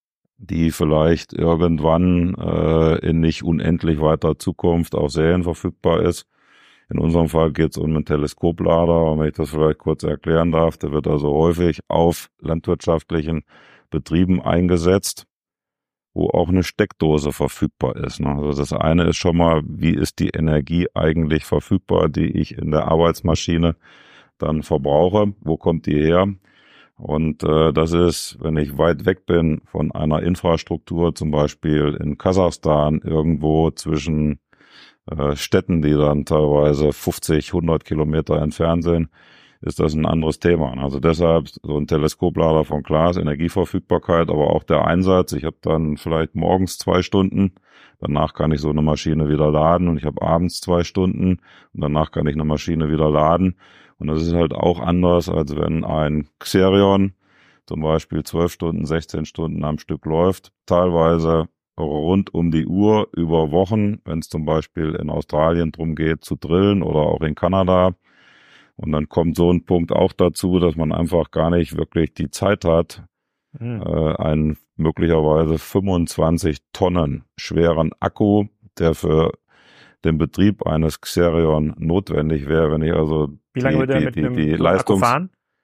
die vielleicht irgendwann äh, in nicht unendlich weiter Zukunft auch serienverfügbar ist. In unserem Fall geht es um einen Teleskoplader, und wenn ich das vielleicht kurz erklären darf, der wird also häufig auf landwirtschaftlichen Betrieben eingesetzt, wo auch eine Steckdose verfügbar ist. Also das eine ist schon mal, wie ist die Energie eigentlich verfügbar, die ich in der Arbeitsmaschine dann verbrauche, wo kommt die her? Und äh, das ist, wenn ich weit weg bin von einer Infrastruktur, zum Beispiel in Kasachstan, irgendwo zwischen äh, Städten, die dann teilweise fünfzig, hundert Kilometer entfernt sind, ist das ein anderes Thema. Also deshalb so ein Teleskoplader von Glas, Energieverfügbarkeit, aber auch der Einsatz. Ich habe dann vielleicht morgens zwei Stunden, danach kann ich so eine Maschine wieder laden, und ich habe abends zwei Stunden und danach kann ich eine Maschine wieder laden. Und das ist halt auch anders, als wenn ein Xerion zum Beispiel zwölf Stunden, sechzehn Stunden am Stück läuft, teilweise rund um die Uhr über Wochen, wenn es zum Beispiel in Australien drum geht zu drillen oder auch in Kanada. Und dann kommt so ein Punkt auch dazu, dass man einfach gar nicht wirklich die Zeit hat, mhm. äh, einen möglicherweise fünfundzwanzig Tonnen schweren Akku, der für den Betrieb eines Xerion notwendig wäre, wenn ich also Wie lange die, würde er die, mit die, einem die Akku Leistungs fahren?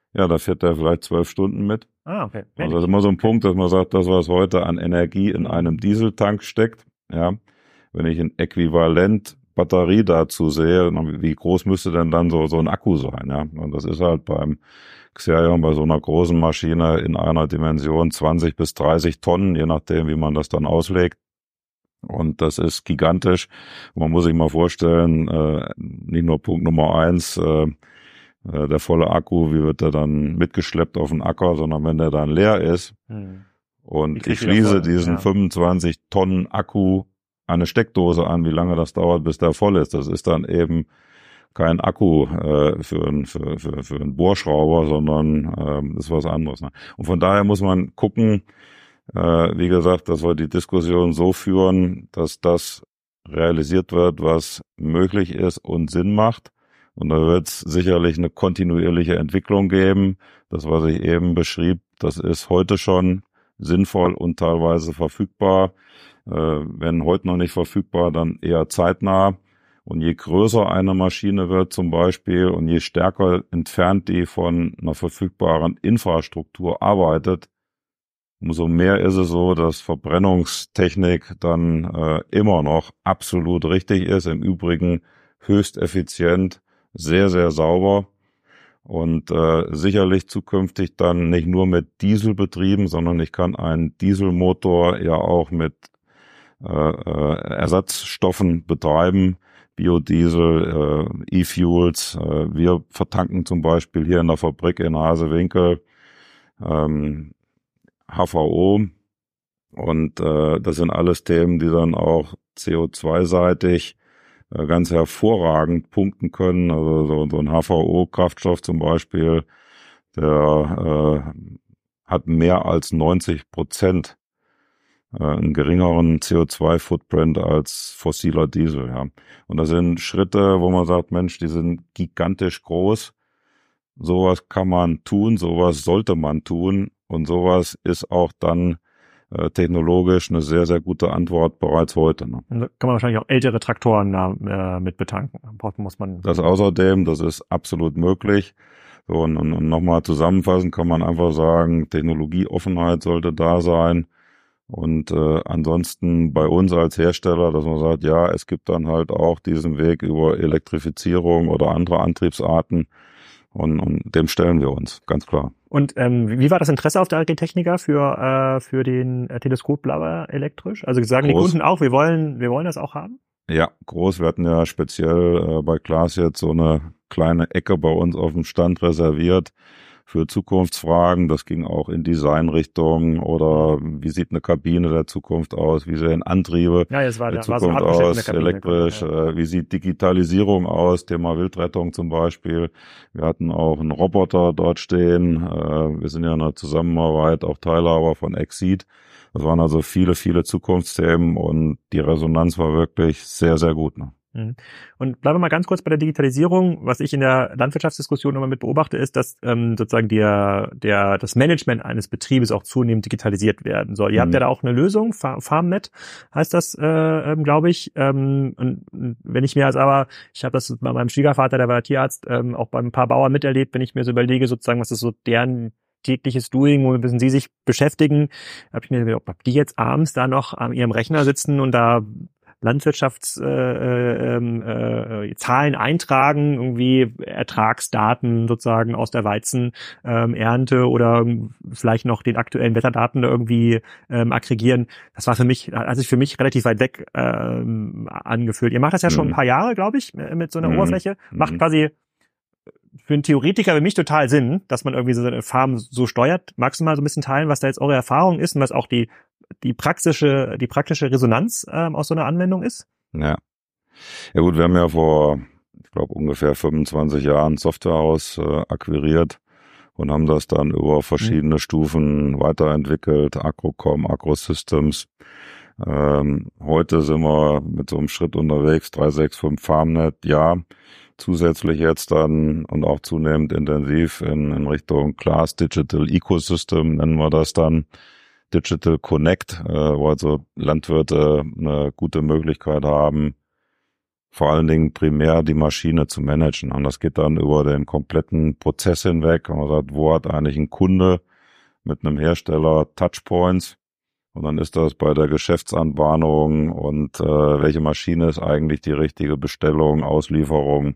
Ja, da fährt er vielleicht zwölf Stunden mit. Ah, okay. Also das ist immer so ein Punkt, dass man sagt, das, was heute an Energie in einem Dieseltank steckt, ja, wenn ich ein Äquivalent Batterie dazu sehe, wie groß müsste denn dann so, so ein Akku sein, ja? Und das ist halt beim Xerion bei so einer großen Maschine in einer Dimension zwanzig bis dreißig Tonnen, je nachdem, wie man das dann auslegt. Und das ist gigantisch. Man muss sich mal vorstellen, äh, nicht nur Punkt Nummer eins, äh, der volle Akku, wie wird der dann mitgeschleppt auf den Acker, sondern wenn der dann leer ist hm. und ich schließe diesen ja. fünfundzwanzig Tonnen Akku an eine Steckdose an, wie lange das dauert, bis der voll ist. Das ist dann eben kein Akku äh, für, ein, für, für, für einen Bohrschrauber, sondern äh, das ist was anderes. Ne? Und von daher muss man gucken, äh, wie gesagt, dass wir die Diskussion so führen, dass das realisiert wird, was möglich ist und Sinn macht. Und da wird es sicherlich eine kontinuierliche Entwicklung geben. Das, was ich eben beschrieb, das ist heute schon sinnvoll und teilweise verfügbar. Äh, wenn heute noch nicht verfügbar, dann eher zeitnah. Und je größer eine Maschine wird zum Beispiel und je stärker entfernt die von einer verfügbaren Infrastruktur arbeitet, umso mehr ist es so, dass Verbrennungstechnik dann äh, immer noch absolut richtig ist. Im Übrigen höchst effizient, sehr, sehr sauber und äh, sicherlich zukünftig dann nicht nur mit Diesel betrieben, sondern ich kann einen Dieselmotor ja auch mit äh, äh, Ersatzstoffen betreiben, Biodiesel, äh, E-Fuels. Äh, wir vertanken zum Beispiel hier in der Fabrik in Hasewinkel ähm, H V O und äh, das sind alles Themen, die dann auch C O zwei seitig ganz hervorragend punkten können. Also so, so ein H V O-Kraftstoff zum Beispiel, der äh, hat mehr als neunzig Prozent äh, einen geringeren C O zwei Footprint als fossiler Diesel. Ja. Und das sind Schritte, wo man sagt, Mensch, die sind gigantisch groß. Sowas kann man tun, sowas sollte man tun und sowas ist auch dann technologisch eine sehr, sehr gute Antwort bereits heute. Ne? Da kann man wahrscheinlich auch ältere Traktoren äh, mit betanken. Muss man das außerdem, das ist absolut möglich. So, und, und, und nochmal zusammenfassend kann man einfach sagen, Technologieoffenheit sollte da sein. Und äh, ansonsten bei uns als Hersteller, dass man sagt, ja, es gibt dann halt auch diesen Weg über Elektrifizierung oder andere Antriebsarten. Und, und dem stellen wir uns, ganz klar. Und ähm, wie war das Interesse auf der Agritechnica für äh, für den äh, Teleskop-Blauer elektrisch? Also sagen groß. Die Kunden auch, wir wollen wir wollen das auch haben? Ja, groß. Wir hatten ja speziell äh, bei Klaas jetzt so eine kleine Ecke bei uns auf dem Stand reserviert für Zukunftsfragen. Das ging auch in Designrichtung oder wie sieht eine Kabine der Zukunft aus, wie sehen Antriebe ja, jetzt war, der da, Zukunft war so aus, Kabine, elektrisch, ja. äh, wie sieht Digitalisierung aus, Thema Wildrettung zum Beispiel. Wir hatten auch einen Roboter dort stehen. Äh, wir sind ja in einer Zusammenarbeit auch Teilhaber von Exceed. Das waren also viele, viele Zukunftsthemen und die Resonanz war wirklich sehr, sehr gut. Ne? Und bleiben wir mal ganz kurz bei der Digitalisierung. Was ich in der Landwirtschaftsdiskussion immer mit beobachte, ist, dass ähm, sozusagen der, der, das Management eines Betriebes auch zunehmend digitalisiert werden soll. Ihr mhm. habt ja da auch eine Lösung, FarmNet heißt das, äh, ähm, glaube ich. Ähm, und wenn ich mir als aber, ich habe das bei meinem Schwiegervater, der war Tierarzt, ähm, auch bei ein paar Bauern miterlebt, wenn ich mir so überlege, sozusagen, was ist so deren tägliches Doing, womit müssen sie sich beschäftigen, habe ich mir gedacht, ob die jetzt abends da noch an ihrem Rechner sitzen und da Landwirtschafts äh, äh, äh, Zahlen eintragen, irgendwie Ertragsdaten sozusagen aus der Weizenernte ähm, oder vielleicht noch den aktuellen Wetterdaten irgendwie ähm, aggregieren. Das war für mich, hat sich für mich relativ weit weg ähm, angefühlt. Ihr macht das ja mhm. schon ein paar Jahre, glaube ich, mit so einer mhm. Oberfläche. Macht mhm. quasi für einen Theoretiker wie mich total Sinn, dass man irgendwie so eine Farm so steuert. Magst du mal so ein bisschen teilen, was da jetzt eure Erfahrung ist und was auch die die praktische die praktische Resonanz ähm, aus so einer Anwendung ist? Ja. Ja gut, wir haben ja vor, ich glaube, ungefähr fünfundzwanzig Jahren Softwarehaus äh, akquiriert und haben das dann über verschiedene mhm. Stufen weiterentwickelt, Agrocom, Agrosystems. Ähm, heute sind wir mit so einem Schritt unterwegs, drei sechs fünf FarmNet, ja, zusätzlich jetzt dann und auch zunehmend intensiv in, in Richtung Klaas Digital Ecosystem, nennen wir das dann, Digital Connect, äh, wo also Landwirte eine gute Möglichkeit haben, vor allen Dingen primär die Maschine zu managen. Und das geht dann über den kompletten Prozess hinweg. Und man sagt, wo hat eigentlich ein Kunde mit einem Hersteller Touchpoints? Und dann ist das bei der Geschäftsanbahnung und äh, welche Maschine ist eigentlich die richtige Bestellung, Auslieferung,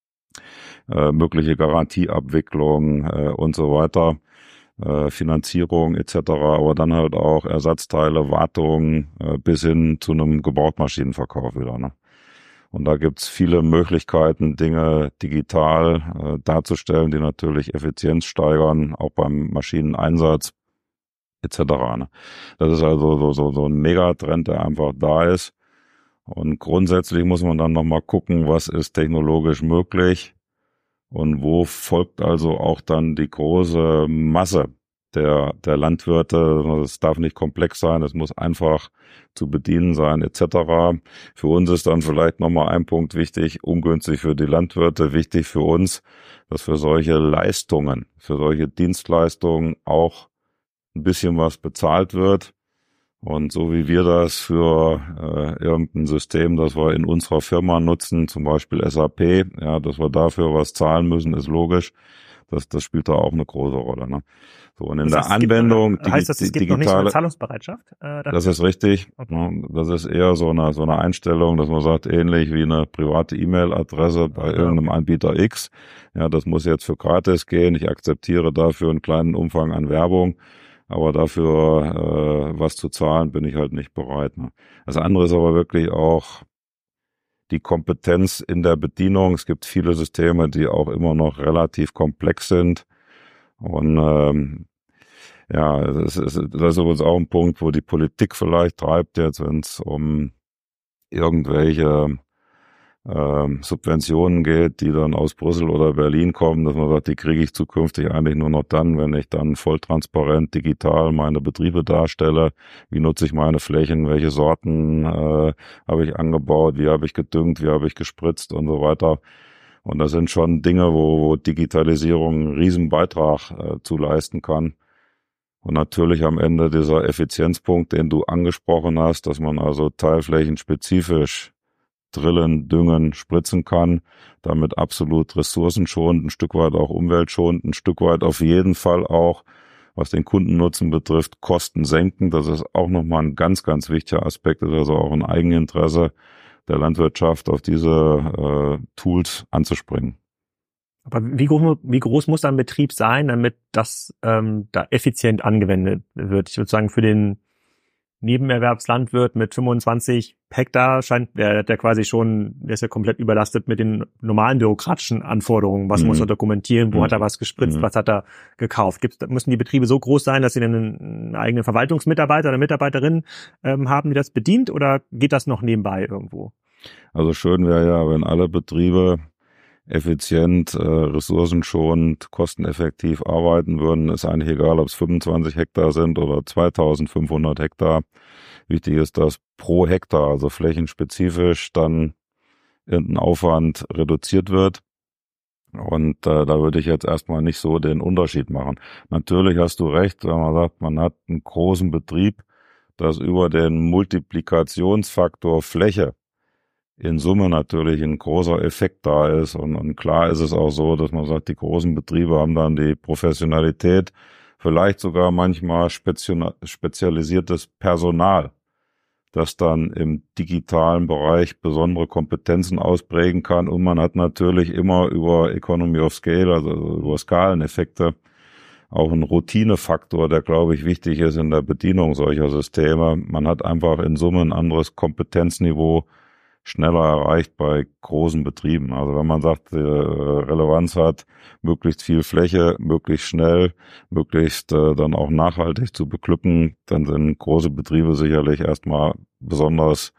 äh, mögliche Garantieabwicklung äh, und so weiter, äh, Finanzierung et cetera. Aber dann halt auch Ersatzteile, Wartung äh, bis hin zu einem Gebrauchtmaschinenverkauf wieder, ne? Und da gibt's viele Möglichkeiten, Dinge digital äh, darzustellen, die natürlich Effizienz steigern, auch beim Maschineneinsatz et cetera. Ne? Das ist also so, so, so ein Megatrend, der einfach da ist. Und grundsätzlich muss man dann nochmal gucken, was ist technologisch möglich und wo folgt also auch dann die große Masse der, der Landwirte. Es darf nicht komplex sein, es muss einfach zu bedienen sein et cetera. Für uns ist dann vielleicht nochmal ein Punkt wichtig, ungünstig für die Landwirte, wichtig für uns, dass für solche Leistungen, für solche Dienstleistungen auch ein bisschen was bezahlt wird. Und so wie wir das für äh, irgendein System, das wir in unserer Firma nutzen, zum Beispiel S A P, ja, dass wir dafür was zahlen müssen, ist logisch. Das, das spielt da auch eine große Rolle. Ne? So, und in das heißt, der Anwendung, gibt, heißt das, es gibt digitale, noch nicht so eine Zahlungsbereitschaft? Äh, das ist richtig. Okay. Ja, das ist eher so eine, so eine Einstellung, dass man sagt, ähnlich wie eine private E-Mail-Adresse bei ja. irgendeinem Anbieter X. Ja, das muss jetzt für gratis gehen. Ich akzeptiere dafür einen kleinen Umfang an Werbung. Aber dafür äh, was zu zahlen, bin ich halt nicht bereit. Ne? Das andere ist aber wirklich auch die Kompetenz in der Bedienung. Es gibt viele Systeme, die auch immer noch relativ komplex sind. Und ähm, ja, das ist, das ist übrigens auch ein Punkt, wo die Politik vielleicht treibt jetzt, wenn es um irgendwelche ähm, Subventionen geht, die dann aus Brüssel oder Berlin kommen, dass man sagt, die kriege ich zukünftig eigentlich nur noch dann, wenn ich dann voll transparent digital meine Betriebe darstelle. Wie nutze ich meine Flächen, welche Sorten äh, habe ich angebaut, wie habe ich gedüngt, wie habe ich gespritzt und so weiter. Und das sind schon Dinge, wo, wo Digitalisierung einen riesen Beitrag äh, zu leisten kann. Und natürlich am Ende dieser Effizienzpunkt, den du angesprochen hast, dass man also teilflächenspezifisch drillen, düngen, spritzen kann, damit absolut ressourcenschonend, ein Stück weit auch umweltschonend, ein Stück weit auf jeden Fall auch, was den Kundennutzen betrifft, Kosten senken. Das ist auch nochmal ein ganz, ganz wichtiger Aspekt, das ist also auch ein Eigeninteresse der Landwirtschaft, auf diese äh, Tools anzuspringen. Aber wie groß, wie groß muss ein Betrieb sein, damit das ähm, da effizient angewendet wird? Ich würde sagen, für den Nebenerwerbslandwirt mit fünfundzwanzig Hektar scheint der, der quasi schon, der ist ja komplett überlastet mit den normalen bürokratischen Anforderungen. Was mhm. muss er dokumentieren? Wo mhm. hat er was gespritzt? Mhm. Was hat er gekauft? Gibt's, müssen die Betriebe so groß sein, dass sie einen, einen eigenen Verwaltungsmitarbeiter oder Mitarbeiterin ähm, haben, die das bedient? Oder geht das noch nebenbei irgendwo? Also schön wäre ja, wenn alle Betriebe effizient, äh, ressourcenschonend, kosteneffektiv arbeiten würden. Ist eigentlich egal, ob es fünfundzwanzig Hektar sind oder zweitausendfünfhundert Hektar. Wichtig ist, dass pro Hektar, also flächenspezifisch, dann irgendein Aufwand reduziert wird. Und äh, da würde ich jetzt erstmal nicht so den Unterschied machen. Natürlich hast du recht, wenn man sagt, man hat einen großen Betrieb, dass über den Multiplikationsfaktor Fläche in Summe natürlich ein großer Effekt da ist. Und, und klar ist es auch so, dass man sagt, die großen Betriebe haben dann die Professionalität, vielleicht sogar manchmal spezia- spezialisiertes Personal, das dann im digitalen Bereich besondere Kompetenzen ausprägen kann. Und man hat natürlich immer über Economy of Scale, also über Skaleneffekte, auch einen Routinefaktor, der, glaube ich, wichtig ist in der Bedienung solcher Systeme. Man hat einfach in Summe ein anderes Kompetenzniveau schneller erreicht bei großen Betrieben. Also wenn man sagt, äh, Relevanz hat, möglichst viel Fläche, möglichst schnell, möglichst äh, dann auch nachhaltig zu beglücken, dann sind große Betriebe sicherlich erstmal besonders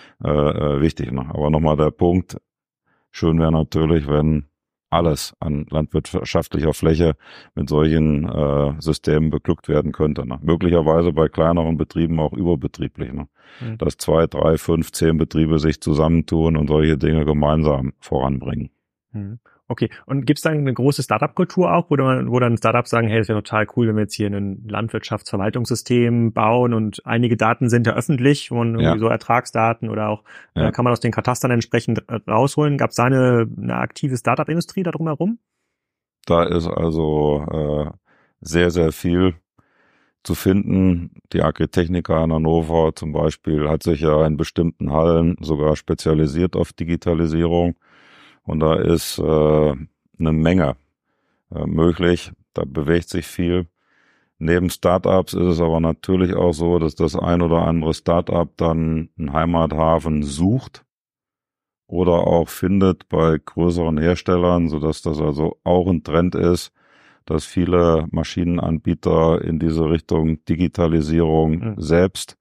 äh, wichtig. Ne? Aber nochmal der Punkt, schön wäre natürlich, wenn alles an landwirtschaftlicher Fläche mit solchen äh, Systemen beglückt werden könnte. Ne? Möglicherweise bei kleineren Betrieben auch überbetrieblich. Ne? Mhm. Dass zwei, drei, fünf, zehn Betriebe sich zusammentun und solche Dinge gemeinsam voranbringen. Mhm. Okay, und gibt es dann eine große Startup-Kultur auch, wo dann, wo dann Startups sagen, hey, das wäre total cool, wenn wir jetzt hier ein Landwirtschaftsverwaltungssystem bauen und einige Daten sind ja öffentlich, wo man irgendwie Ja. so Ertragsdaten oder auch Ja. äh, kann man aus den Katastern entsprechend rausholen. Gab es da eine, eine aktive Startup-Industrie da drumherum? Da ist also äh, sehr, sehr viel zu finden. Die Agritechnica in Hannover zum Beispiel hat sich ja in bestimmten Hallen sogar spezialisiert auf Digitalisierung. Und da ist äh, eine Menge äh, möglich. Da bewegt sich viel. Neben Startups ist es aber natürlich auch so, dass das ein oder andere Startup dann einen Heimathafen sucht oder auch findet bei größeren Herstellern, sodass das also auch ein Trend ist, dass viele Maschinenanbieter in diese Richtung Digitalisierung Mhm. selbst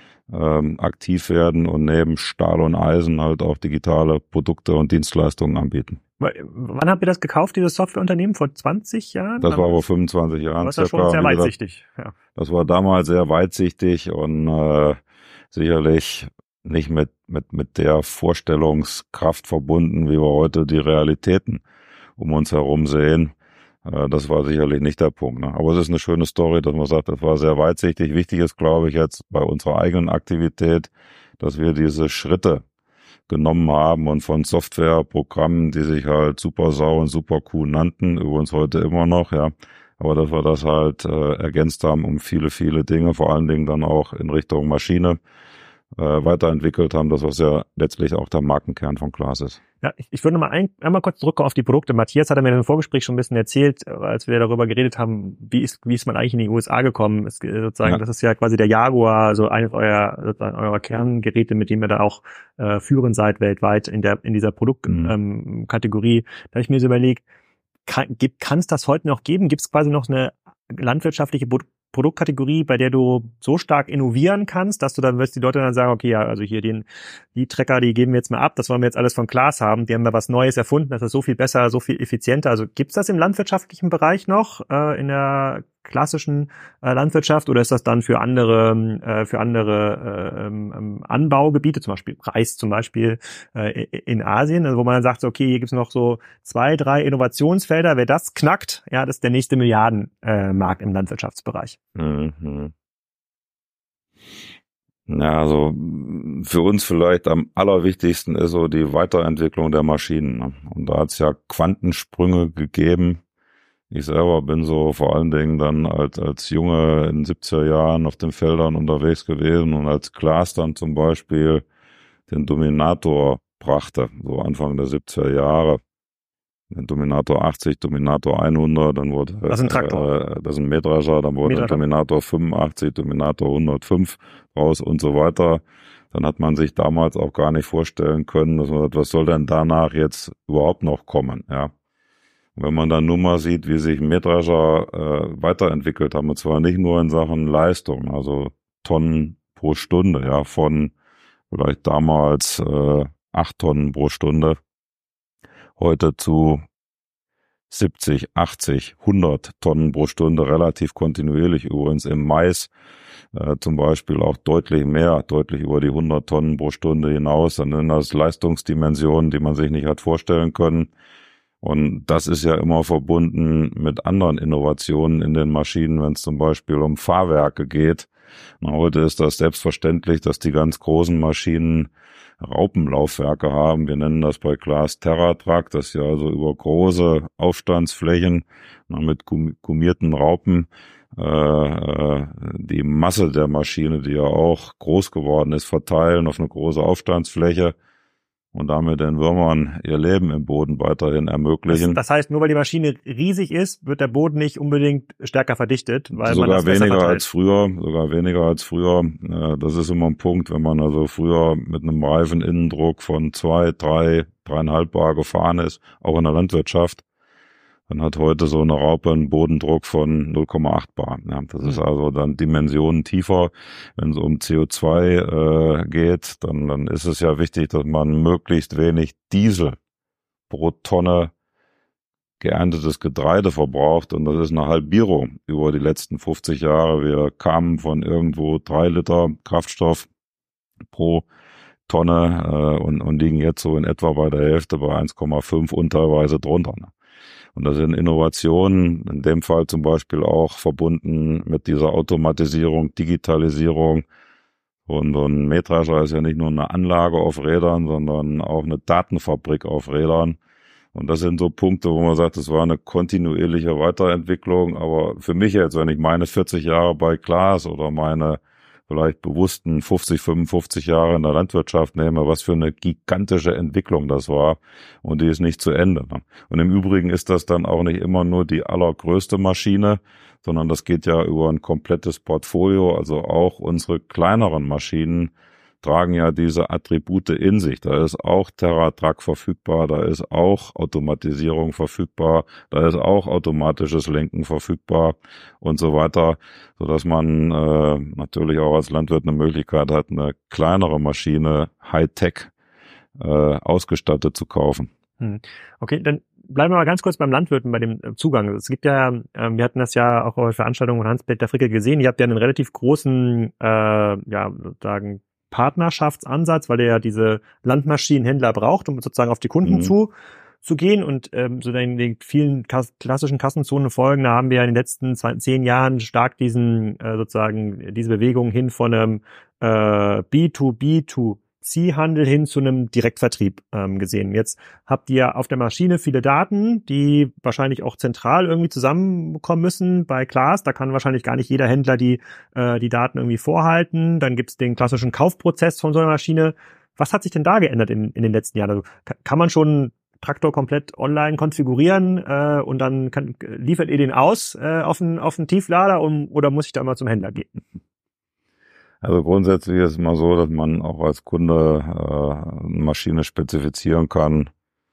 ähm, aktiv werden und neben Stahl und Eisen halt auch digitale Produkte und Dienstleistungen anbieten. Wann habt ihr das gekauft, dieses Softwareunternehmen? Vor zwanzig Jahren? Das war vor fünfundzwanzig Jahren. Das war schon sehr Wie gesagt, weitsichtig. Ja. Das war damals sehr weitsichtig und äh, sicherlich nicht mit mit mit der Vorstellungskraft verbunden, wie wir heute die Realitäten um uns herum sehen. Äh, das war sicherlich nicht der Punkt. Ne? Aber es ist eine schöne Story, dass man sagt, das war sehr weitsichtig. Wichtig ist, glaube ich, jetzt bei unserer eigenen Aktivität, dass wir diese Schritte genommen haben und von Softwareprogrammen, die sich halt Super Sau und Super Q nannten, übrigens heute immer noch, ja, aber dass wir das halt äh, ergänzt haben um viele, viele Dinge, vor allen Dingen dann auch in Richtung Maschine äh, weiterentwickelt haben, das was ja letztlich auch der Markenkern von Claas ist. Ja, ich, ich würde mal ein, einmal kurz zurückkommen auf die Produkte. Matthias hat mir im Vorgespräch schon ein bisschen erzählt, als wir darüber geredet haben, wie ist, wie ist man eigentlich in die U S A gekommen? Es, sozusagen, ja. Das ist ja quasi der Jaguar, so eines eurer, sozusagen eurer Kerngeräte, mit dem ihr da auch äh, führend seid weltweit in der in dieser Produktkategorie. Mhm. Ähm, da habe ich mir so überlegt, kann es das heute noch geben? Gibt es quasi noch eine landwirtschaftliche Produkt Produktkategorie, bei der du so stark innovieren kannst, dass du dann wirst die Leute dann sagen, okay, ja, also hier den die Trecker, die geben wir jetzt mal ab, das wollen wir jetzt alles von Claas haben, die haben da was Neues erfunden, das ist so viel besser, so viel effizienter. Also gibt's das im landwirtschaftlichen Bereich noch, äh, in der klassischen äh, Landwirtschaft, oder ist das dann für andere äh, für andere äh, ähm, Anbaugebiete, zum Beispiel Reis zum Beispiel äh, in Asien, also wo man dann sagt, so, okay, hier gibt's noch so zwei, drei Innovationsfelder, wer das knackt, ja, das ist der nächste Milliardenmarkt äh, im Landwirtschaftsbereich. Mhm. Ja, also für uns vielleicht am allerwichtigsten ist so die Weiterentwicklung der Maschinen. Und da hat es ja Quantensprünge gegeben. Ich selber bin so vor allen Dingen dann als, als Junge in den siebziger Jahren auf den Feldern unterwegs gewesen und als Claas dann zum Beispiel den Dominator brachte, so Anfang der siebziger Jahre. Den Dominator achtzig, Dominator hundert, dann wurde das ist ein Traktor. Äh, das ist ein Mähdrescher, dann wurde Mähdrescher. Dominator fünfundachtzig, Dominator hundertfünf raus und so weiter. Dann hat man sich damals auch gar nicht vorstellen können, dass man sagt, was soll denn danach jetzt überhaupt noch kommen, ja. Und wenn man dann nun mal sieht, wie sich Mähdrescher äh, weiterentwickelt haben, und zwar nicht nur in Sachen Leistung, also Tonnen pro Stunde, ja, von vielleicht damals äh, acht Tonnen pro Stunde, heute zu siebzig, achtzig, hundert Tonnen pro Stunde, relativ kontinuierlich übrigens im Mais äh, zum Beispiel auch deutlich mehr, deutlich über die hundert Tonnen pro Stunde hinaus. Dann sind das Leistungsdimensionen, die man sich nicht hat vorstellen können. Und das ist ja immer verbunden mit anderen Innovationen in den Maschinen, wenn es zum Beispiel um Fahrwerke geht. Na, heute ist das selbstverständlich, dass die ganz großen Maschinen Raupenlaufwerke haben. Wir nennen das bei Claas TerraTrak, das ja also über große Aufstandsflächen na, mit gummierten Raupen äh, die Masse der Maschine, die ja auch groß geworden ist, verteilen auf eine große Aufstandsfläche und damit den Würmern ihr Leben im Boden weiterhin ermöglichen. Das, das heißt, nur weil die Maschine riesig ist, wird der Boden nicht unbedingt stärker verdichtet, weil sogar man das weniger verteilt. als früher, sogar weniger als früher. Das ist immer ein Punkt, wenn man also früher mit einem Reifeninnendruck von zwei, drei, dreieinhalb Bar gefahren ist, auch in der Landwirtschaft, dann hat heute so eine Raupe einen Bodendruck von null Komma acht Bar. Ja, das ist also dann Dimensionen tiefer. Wenn es um C O zwei äh, geht, dann, dann ist es ja wichtig, dass man möglichst wenig Diesel pro Tonne geerntetes Getreide verbraucht. Und das ist eine Halbierung über die letzten fünfzig Jahre. Wir kamen von irgendwo drei Liter Kraftstoff pro Tonne äh, und, und liegen jetzt so in etwa bei der Hälfte bei eins Komma fünf und teilweise drunter. Ne? Und das sind Innovationen, in dem Fall zum Beispiel auch verbunden mit dieser Automatisierung, Digitalisierung. Und so ein Mähdrescher ist ja nicht nur eine Anlage auf Rädern, sondern auch eine Datenfabrik auf Rädern. Und das sind so Punkte, wo man sagt, das war eine kontinuierliche Weiterentwicklung. Aber für mich jetzt, wenn ich meine vierzig Jahre bei Claas oder meine vielleicht bewussten fünfzig, fünfundfünfzig Jahre in der Landwirtschaft nehme, was für eine gigantische Entwicklung das war. Und die ist nicht zu Ende. Und im Übrigen ist das dann auch nicht immer nur die allergrößte Maschine, sondern das geht ja über ein komplettes Portfolio. Also auch unsere kleineren Maschinen tragen ja diese Attribute in sich. Da ist auch TerraTrack verfügbar, da ist auch Automatisierung verfügbar, da ist auch automatisches Lenken verfügbar und so weiter, sodass man äh, natürlich auch als Landwirt eine Möglichkeit hat, eine kleinere Maschine Hightech äh, ausgestattet zu kaufen. Okay, dann bleiben wir mal ganz kurz beim Landwirten, bei dem Zugang. Es gibt ja, äh, wir hatten das ja auch bei Veranstaltungen von Hans-Peter Fricke gesehen, ihr habt ja einen relativ großen, äh, ja, sozusagen Partnerschaftsansatz, weil er ja diese Landmaschinenhändler braucht, um sozusagen auf die Kunden mhm. zu zu gehen und ähm, so in den vielen klassischen Kassenzonen folgen, da haben wir in den letzten zwanzig, zehn Jahren stark diesen äh, sozusagen diese Bewegung hin von einem äh, B to B to C-Handel hin zu einem Direktvertrieb ähm, gesehen. Jetzt habt ihr auf der Maschine viele Daten, die wahrscheinlich auch zentral irgendwie zusammenkommen müssen bei Claas. Da kann wahrscheinlich gar nicht jeder Händler die äh, die Daten irgendwie vorhalten. Dann gibt's den klassischen Kaufprozess von so einer Maschine. Was hat sich denn da geändert in, in den letzten Jahren? Also, kann man schon einen Traktor komplett online konfigurieren äh, und dann kann, liefert ihr den aus äh, auf einen auf einen Tieflader um, oder muss ich da mal zum Händler gehen? Also grundsätzlich ist es mal so, dass man auch als Kunde äh, eine Maschine spezifizieren kann,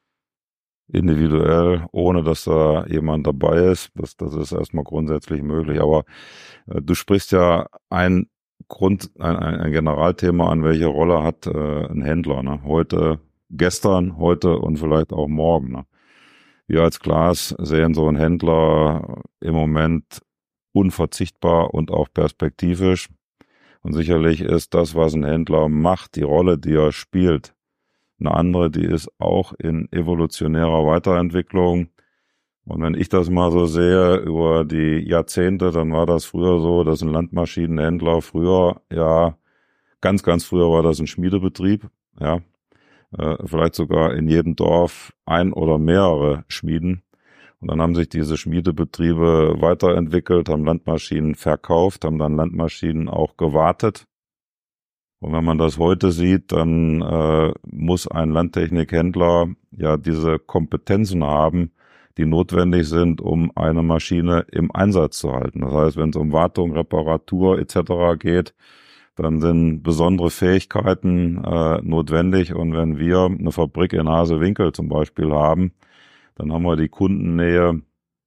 individuell, ohne dass da jemand dabei ist. Das, das ist erstmal grundsätzlich möglich. Aber äh, du sprichst ja ein Grund, ein, ein Generalthema an, welche Rolle hat äh, ein Händler, ne? Heute, gestern, heute und vielleicht auch morgen. Ne? Wir als Claas sehen so einen Händler im Moment unverzichtbar und auch perspektivisch. Und sicherlich ist das, was ein Händler macht, die Rolle, die er spielt, eine andere, die ist auch in evolutionärer Weiterentwicklung. Und wenn ich das mal so sehe über die Jahrzehnte, dann war das früher so, dass ein Landmaschinenhändler früher, ja, ganz, ganz früher war das ein Schmiedebetrieb, ja, äh, vielleicht sogar in jedem Dorf ein oder mehrere Schmieden. Und dann haben sich diese Schmiedebetriebe weiterentwickelt, haben Landmaschinen verkauft, haben dann Landmaschinen auch gewartet. Und wenn man das heute sieht, dann äh, muss ein Landtechnikhändler ja diese Kompetenzen haben, die notwendig sind, um eine Maschine im Einsatz zu halten. Das heißt, wenn es um Wartung, Reparatur et cetera geht, dann sind besondere Fähigkeiten äh, notwendig. Und wenn wir eine Fabrik in Hasewinkel zum Beispiel haben, dann haben wir die Kundennähe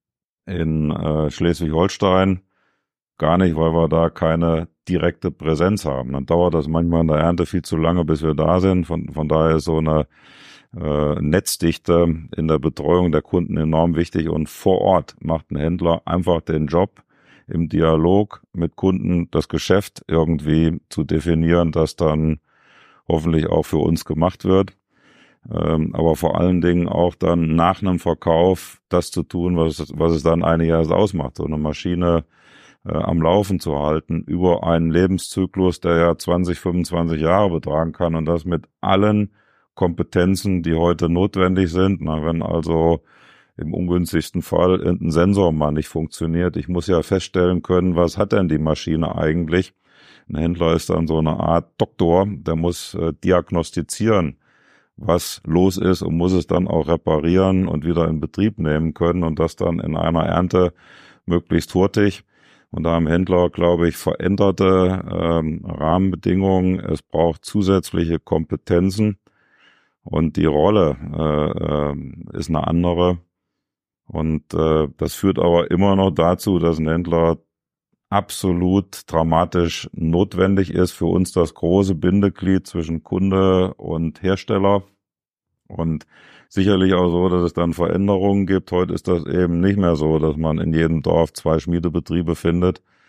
in äh, Schleswig-Holstein gar nicht, weil wir da keine direkte Präsenz haben. Dann dauert das manchmal in der Ernte viel zu lange, bis wir da sind. Von, von daher ist so eine äh, Netzdichte in der Betreuung der Kunden enorm wichtig. Und vor Ort macht ein Händler einfach den Job, im Dialog mit Kunden das Geschäft irgendwie zu definieren, das dann hoffentlich auch für uns gemacht wird. Ähm, aber vor allen Dingen auch dann nach einem Verkauf das zu tun, was, was es dann einiges ausmacht. So eine Maschine äh, am Laufen zu halten über einen Lebenszyklus, der ja zwanzig, fünfundzwanzig Jahre betragen kann und das mit allen Kompetenzen, die heute notwendig sind. Na, wenn also im ungünstigsten Fall ein Sensor mal nicht funktioniert, ich muss ja feststellen können, was hat denn die Maschine eigentlich? Ein Händler ist dann so eine Art Doktor, der muss äh, diagnostizieren, was los ist und muss es dann auch reparieren und wieder in Betrieb nehmen können und das dann in einer Ernte möglichst hurtig. Und da haben Händler, glaube ich, veränderte ähm, Rahmenbedingungen. Es braucht zusätzliche Kompetenzen und die Rolle äh, äh, ist eine andere. Und äh, das führt aber immer noch dazu, dass ein Händler absolut dramatisch notwendig ist, für uns das große Bindeglied zwischen Kunde und Hersteller und sicherlich auch so, dass es dann Veränderungen gibt. Heute ist das eben nicht mehr so, dass man in jedem Dorf zwei Schmiedebetriebe findet,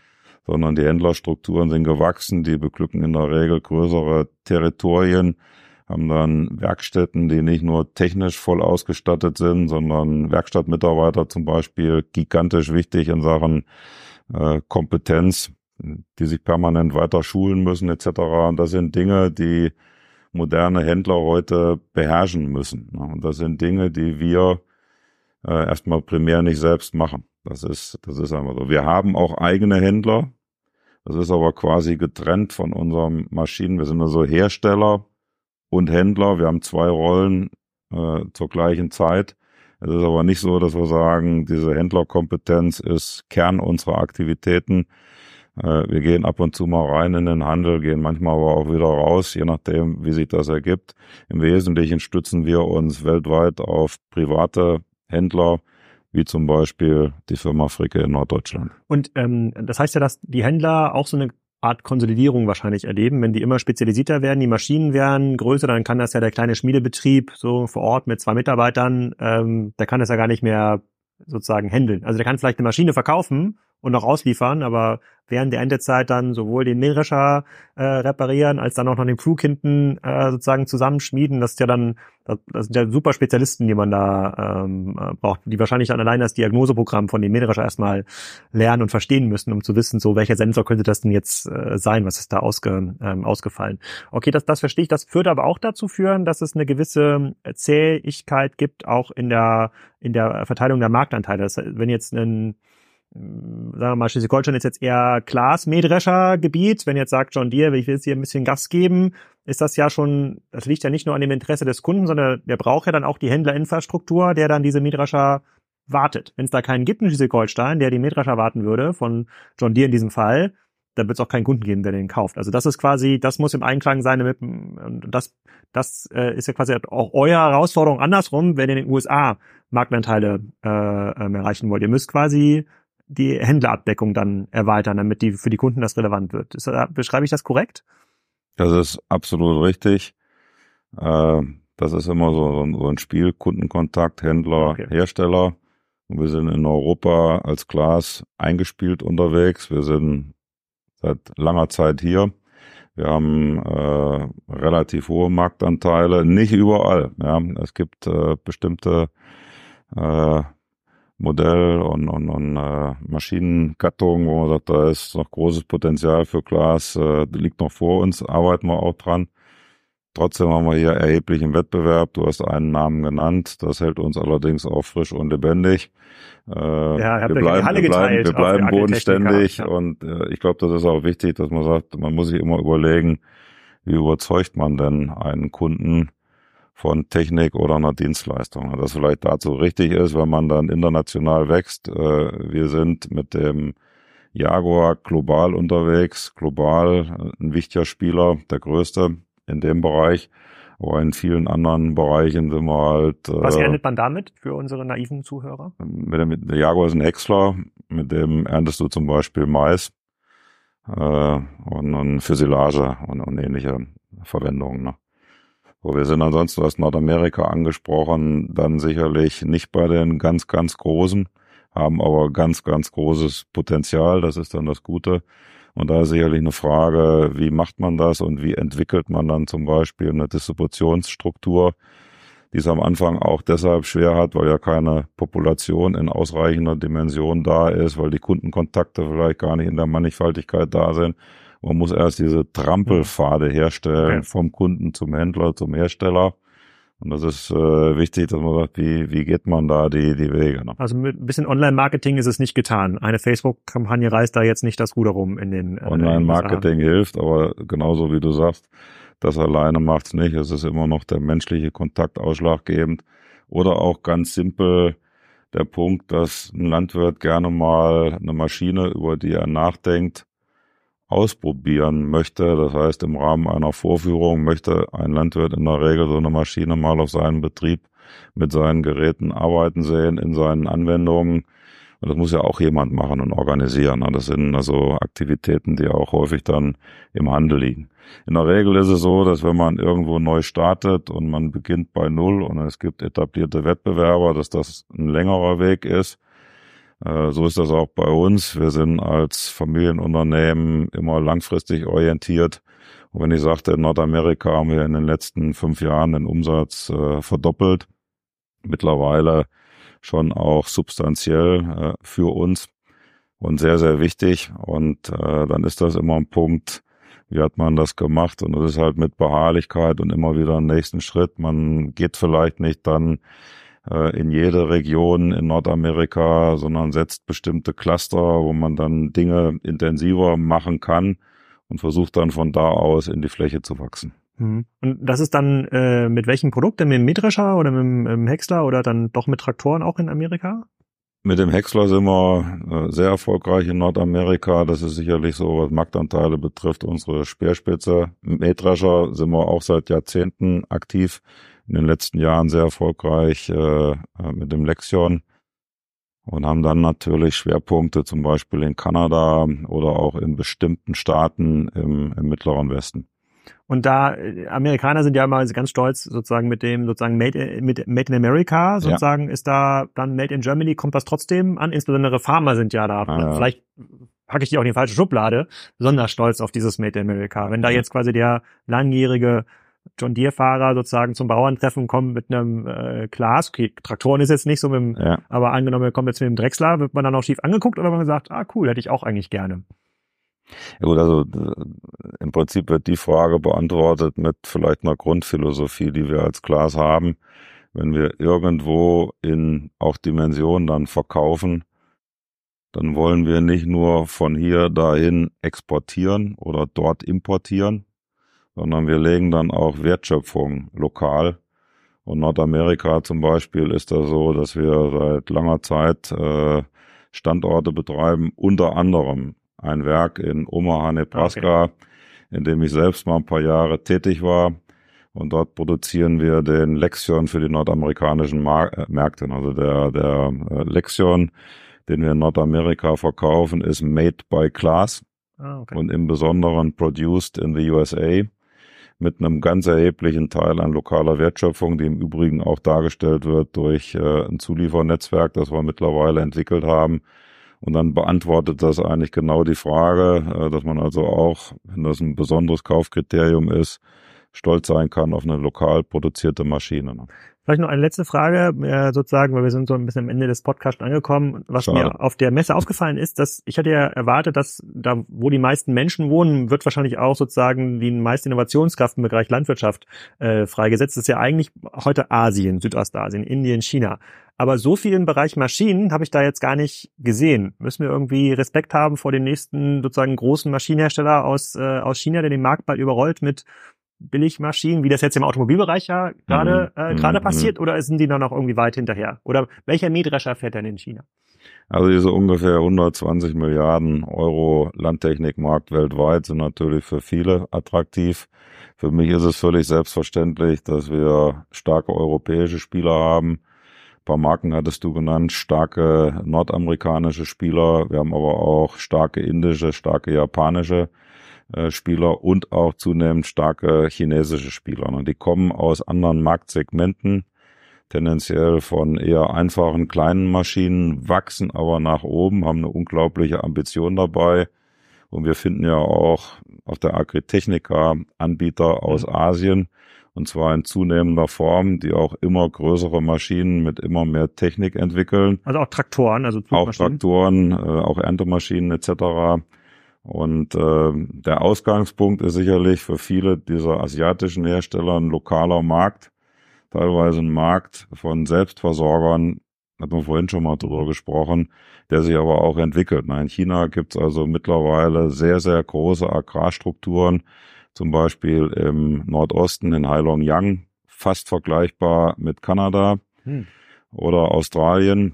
sondern die Händlerstrukturen sind gewachsen, die beglücken in der Regel größere Territorien, haben dann Werkstätten, die nicht nur technisch voll ausgestattet sind, sondern Werkstattmitarbeiter zum Beispiel, gigantisch wichtig in Sachen äh, Kompetenz, die sich permanent weiter schulen müssen et cetera. Und das sind Dinge, die moderne Händler heute beherrschen müssen. Und das sind Dinge, die wir äh, erstmal primär nicht selbst machen. Das ist, das ist einfach so. Wir haben auch eigene Händler. Das ist aber quasi getrennt von unseren Maschinen. Wir sind also Hersteller und Händler. Wir haben zwei Rollen äh, zur gleichen Zeit. Es ist aber nicht so, dass wir sagen, diese Händlerkompetenz ist Kern unserer Aktivitäten. Äh, wir gehen ab und zu mal rein in den Handel, gehen manchmal aber auch wieder raus, je nachdem, wie sich das ergibt. Im Wesentlichen stützen wir uns weltweit auf private Händler, wie zum Beispiel die Firma Fricke in Norddeutschland. Und ähm, das heißt ja, dass die Händler auch so eine Art Konsolidierung wahrscheinlich erleben, wenn die immer spezialisierter werden, die Maschinen werden größer, dann kann das ja der kleine Schmiedebetrieb so vor Ort mit zwei Mitarbeitern, ähm, der kann das ja gar nicht mehr sozusagen handeln. Also der kann vielleicht eine Maschine verkaufen und noch ausliefern, aber während der Endezeit dann sowohl den Mähdrescher äh, reparieren, als dann auch noch den Flug hinten äh, sozusagen zusammenschmieden. Das ist ja dann, das, das sind ja super Spezialisten, die man da ähm, braucht, die wahrscheinlich dann allein das Diagnoseprogramm von dem Mähdrescher erstmal lernen und verstehen müssen, um zu wissen, so welcher Sensor könnte das denn jetzt äh, sein, was ist da ausge, ähm, ausgefallen. Okay, das, das verstehe ich. Das würde aber auch dazu führen, dass es eine gewisse Zähigkeit gibt, auch in der in der Verteilung der Marktanteile. Das, wenn jetzt ein sagen wir mal, Schleswig-Holstein ist jetzt eher Glas-Mähdrescher-Gebiet. Wenn jetzt sagt John Deere, ich will jetzt hier ein bisschen Gas geben, ist das ja schon, das liegt ja nicht nur an dem Interesse des Kunden, sondern der braucht ja dann auch die Händlerinfrastruktur, der dann diese Mähdrescher wartet. Wenn es da keinen gibt in Schleswig-Holstein, der die Mähdrescher warten würde, von John Deere in diesem Fall, dann wird es auch keinen Kunden geben, der den kauft. Also das ist quasi, das muss im Einklang sein mit, und das, das äh, ist ja quasi auch eure Herausforderung andersrum, wenn ihr in den U S A Marktanteile äh, ähm, erreichen wollt. Ihr müsst quasi die Händlerabdeckung dann erweitern, damit die für die Kunden das relevant wird. Ist, beschreibe ich das korrekt? Das ist absolut richtig. Äh, das ist immer so, so ein Spiel, Kundenkontakt, Händler, okay. Hersteller. Und wir sind in Europa als Glas eingespielt unterwegs. Wir sind seit langer Zeit hier. Wir haben äh, relativ hohe Marktanteile, nicht überall. Ja. Es gibt äh, bestimmte äh, Modell- und, und, und äh, Maschinengattungen, wo man sagt, da ist noch großes Potenzial für Glas, äh, liegt noch vor uns, arbeiten wir auch dran. Trotzdem haben wir hier erheblichen Wettbewerb. Du hast einen Namen genannt, das hält uns allerdings auch frisch und lebendig. Äh, ja, wir bleiben, Halle wir bleiben, wir bleiben bodenständig ja. Und äh, ich glaube, das ist auch wichtig, dass man sagt, man muss sich immer überlegen, wie überzeugt man denn einen Kunden von Technik oder einer Dienstleistung. Das vielleicht dazu richtig ist, wenn man dann international wächst. Wir sind mit dem Jaguar global unterwegs, global ein wichtiger Spieler, der größte in dem Bereich. Aber in vielen anderen Bereichen sind wir halt... Was erntet man damit für unsere naiven Zuhörer? Mit dem, mit der Jaguar ist ein Häcksler, mit dem erntest du zum Beispiel Mais äh, und, und für Silage und, und ähnliche Verwendungen, ne? So, wir sind ansonsten, du hast Nordamerika angesprochen, dann sicherlich nicht bei den ganz, ganz Großen, haben aber ganz, ganz großes Potenzial, das ist dann das Gute. Und da ist sicherlich eine Frage, wie macht man das und wie entwickelt man dann zum Beispiel eine Distributionsstruktur, die es am Anfang auch deshalb schwer hat, weil ja keine Population in ausreichender Dimension da ist, weil die Kundenkontakte vielleicht gar nicht in der Mannigfaltigkeit da sind. Man muss erst diese Trampelpfade herstellen, okay, vom Kunden zum Händler, zum Hersteller. Und das ist äh, wichtig, dass man sagt, wie wie geht man da die die Wege. Ne? Also mit ein bisschen Online-Marketing ist es nicht getan. Eine Facebook-Kampagne reißt da jetzt nicht das Ruder rum in den äh, Online-Marketing hilft, aber genauso wie du sagst, das alleine macht's nicht. Es ist immer noch der menschliche Kontakt ausschlaggebend. Oder auch ganz simpel der Punkt, dass ein Landwirt gerne mal eine Maschine, über die er nachdenkt, ausprobieren möchte. Das heißt, im Rahmen einer Vorführung möchte ein Landwirt in der Regel so eine Maschine mal auf seinem Betrieb mit seinen Geräten arbeiten sehen, in seinen Anwendungen. Und das muss ja auch jemand machen und organisieren. Das sind also Aktivitäten, die auch häufig dann im Handel liegen. In der Regel ist es so, dass wenn man irgendwo neu startet und man beginnt bei Null und es gibt etablierte Wettbewerber, dass das ein längerer Weg ist. Äh, so ist das auch bei uns. Wir sind als Familienunternehmen immer langfristig orientiert. Und wenn ich sagte, in Nordamerika haben wir in den letzten fünf Jahren den Umsatz äh, verdoppelt, mittlerweile schon auch substanziell äh, für uns und sehr, sehr wichtig. Und äh, dann ist das immer ein Punkt, wie hat man das gemacht? Und das ist halt mit Beharrlichkeit und immer wieder einen nächsten Schritt. Man geht vielleicht nicht dann äh, in jede Region in Nordamerika, sondern setzt bestimmte Cluster, wo man dann Dinge intensiver machen kann und versucht dann von da aus in die Fläche zu wachsen. Und das ist dann äh, mit welchem Produkt? Mit dem Mähdrescher oder mit dem, dem Häcksler oder dann doch mit Traktoren auch in Amerika? Mit dem Häcksler sind wir äh, sehr erfolgreich in Nordamerika. Das ist sicherlich so, was Marktanteile betrifft, unsere Speerspitze. Mit Mähdrescher sind wir auch seit Jahrzehnten aktiv. In den letzten Jahren sehr erfolgreich äh, mit dem Lexion und haben dann natürlich Schwerpunkte, zum Beispiel in Kanada oder auch in bestimmten Staaten im, im Mittleren Westen. Und da, Amerikaner sind ja immer ganz stolz sozusagen mit dem, sozusagen Made, mit Made in America, sozusagen ja. Ist da dann Made in Germany, kommt das trotzdem an? Insbesondere Farmer sind ja da, ah, ja. Vielleicht packe ich die auch in die falsche Schublade, besonders stolz auf dieses Made in America. Wenn da jetzt quasi der langjährige John Deere-Fahrer sozusagen zum Bauerntreffen kommt mit einem äh, Glas, okay, Traktoren ist jetzt nicht so mit dem, ja. Aber angenommen, er kommt jetzt mit dem Drechsler, wird man dann auch schief angeguckt oder wird man gesagt, ah cool, hätte ich auch eigentlich gerne. Ja gut, also im Prinzip wird die Frage beantwortet mit vielleicht einer Grundphilosophie, die wir als Glas haben. Wenn wir irgendwo in auch Dimensionen dann verkaufen, dann wollen wir nicht nur von hier dahin exportieren oder dort importieren, sondern wir legen dann auch Wertschöpfung lokal. Und Nordamerika zum Beispiel ist da so, dass wir seit langer Zeit äh, Standorte betreiben, unter anderem ein Werk in Omaha, Nebraska, okay. In dem ich selbst mal ein paar Jahre tätig war. Und dort produzieren wir den Lexion für die nordamerikanischen Mar- Märkte. Also der, der Lexion, den wir in Nordamerika verkaufen, ist made by Claas ah, okay. Und im Besonderen produced in the U S A mit einem ganz erheblichen Teil an lokaler Wertschöpfung, die im Übrigen auch dargestellt wird durch äh, ein Zuliefernetzwerk, das wir mittlerweile entwickelt haben. Und dann beantwortet das eigentlich genau die Frage, dass man also auch, wenn das ein besonderes Kaufkriterium ist, stolz sein kann auf eine lokal produzierte Maschine. Vielleicht noch eine letzte Frage, äh, sozusagen, weil wir sind so ein bisschen am Ende des Podcasts angekommen. Was Schade. Mir auf der Messe aufgefallen ist, dass ich hatte ja erwartet, dass da, wo die meisten Menschen wohnen, wird wahrscheinlich auch sozusagen die meiste Innovationskraft im Bereich Landwirtschaft äh, freigesetzt. Das ist ja eigentlich heute Asien, Südostasien, Indien, China. Aber so viel im Bereich Maschinen habe ich da jetzt gar nicht gesehen. Müssen wir irgendwie Respekt haben vor dem nächsten sozusagen großen Maschinenhersteller aus äh, aus China, der den Markt bald überrollt mit Billigmaschinen, wie das jetzt im Automobilbereich ja gerade mhm. äh, gerade mhm. passiert, oder sind die da noch irgendwie weit hinterher? Oder welcher Mähdrescher fährt denn in China? Also diese ungefähr hundertzwanzig Milliarden Euro Landtechnikmarkt weltweit sind natürlich für viele attraktiv. Für mich ist es völlig selbstverständlich, dass wir starke europäische Spieler haben. Ein paar Marken hattest du genannt, starke nordamerikanische Spieler. Wir haben aber auch starke indische, starke japanische Spieler und auch zunehmend starke chinesische Spieler. Und die kommen aus anderen Marktsegmenten, tendenziell von eher einfachen kleinen Maschinen, wachsen aber nach oben, haben eine unglaubliche Ambition dabei. Und wir finden ja auch auf der Agritechnica Anbieter aus mhm. Asien, und zwar in zunehmender Form, die auch immer größere Maschinen mit immer mehr Technik entwickeln. Also auch Traktoren, also Zugmaschinen. Auch Traktoren, auch Erntemaschinen et cetera. Und äh, der Ausgangspunkt ist sicherlich für viele dieser asiatischen Hersteller ein lokaler Markt, teilweise ein Markt von Selbstversorgern, hat man vorhin schon mal drüber gesprochen, der sich aber auch entwickelt. In China gibt es also mittlerweile sehr, sehr große Agrarstrukturen, zum Beispiel im Nordosten in Heilongjiang, fast vergleichbar mit Kanada hm. oder Australien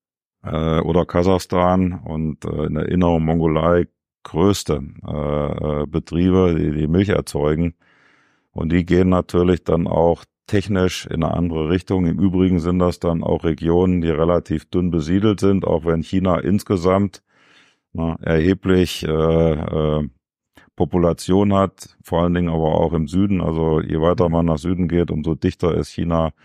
äh, oder Kasachstan und äh, in der Inneren Mongolei größte äh, Betriebe, die die Milch erzeugen. Und die gehen natürlich dann auch technisch in eine andere Richtung. Im Übrigen sind das dann auch Regionen, die relativ dünn besiedelt sind, auch wenn China insgesamt na, erheblich äh, äh, Population hat, vor allen Dingen aber auch im Süden. Also je weiter man nach Süden geht, umso dichter ist China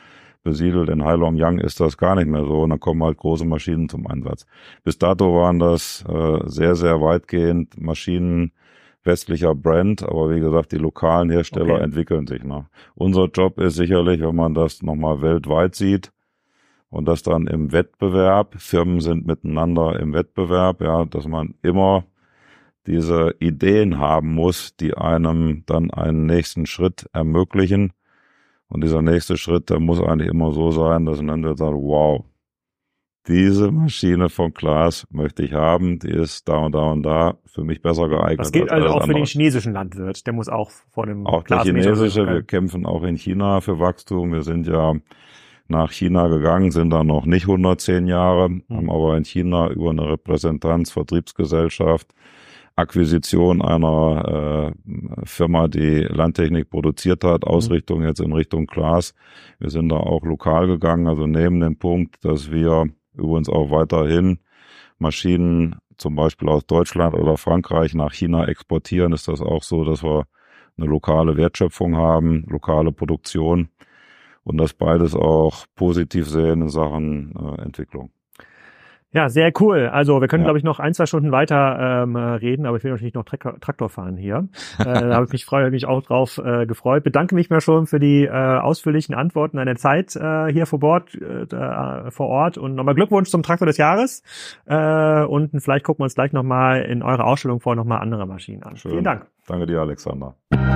besiedelt. In Heilongjiang ist das gar nicht mehr so und dann kommen halt große Maschinen zum Einsatz. Bis dato waren das äh, sehr, sehr weitgehend Maschinen westlicher Brand, aber wie gesagt, die lokalen Hersteller okay. entwickeln sich noch. Unser Job ist sicherlich, wenn man das nochmal weltweit sieht und das dann im Wettbewerb, Firmen sind miteinander im Wettbewerb, ja, dass man immer diese Ideen haben muss, die einem dann einen nächsten Schritt ermöglichen. Und dieser nächste Schritt, der muss eigentlich immer so sein, dass man dann sagt, wow, diese Maschine von Claas möchte ich haben, die ist da und da und da für mich besser geeignet. Das gilt also auch für den chinesischen Landwirt, der muss auch vor dem Auch der chinesische, wir kämpfen auch in China für Wachstum. Wir sind ja nach China gegangen, sind da noch nicht hundertzehn Jahre, mhm. haben aber in China über eine Repräsentanz, Vertriebsgesellschaft, Akquisition einer äh, Firma, die Landtechnik produziert hat, Ausrichtung mhm. jetzt in Richtung Claas. Wir sind da auch lokal gegangen, also neben dem Punkt, dass wir übrigens auch weiterhin Maschinen zum Beispiel aus Deutschland oder Frankreich nach China exportieren, ist das auch so, dass wir eine lokale Wertschöpfung haben, lokale Produktion und das beides auch positiv sehen in Sachen äh, Entwicklung. Ja, sehr cool. Also wir können, ja. glaube ich, noch ein, zwei Stunden weiter ähm, reden, aber ich will natürlich noch Traktor, Traktor fahren hier. äh, da habe ich mich, freu, mich auch drauf äh, gefreut. Bedanke mich mal schon für die äh, ausführlichen Antworten an der Zeit äh, hier vor Ort, äh, vor Ort und nochmal Glückwunsch zum Traktor des Jahres. Äh, und vielleicht gucken wir uns gleich nochmal in eurer Ausstellung vor nochmal andere Maschinen an. Schön. Vielen Dank. Danke dir, Alexander.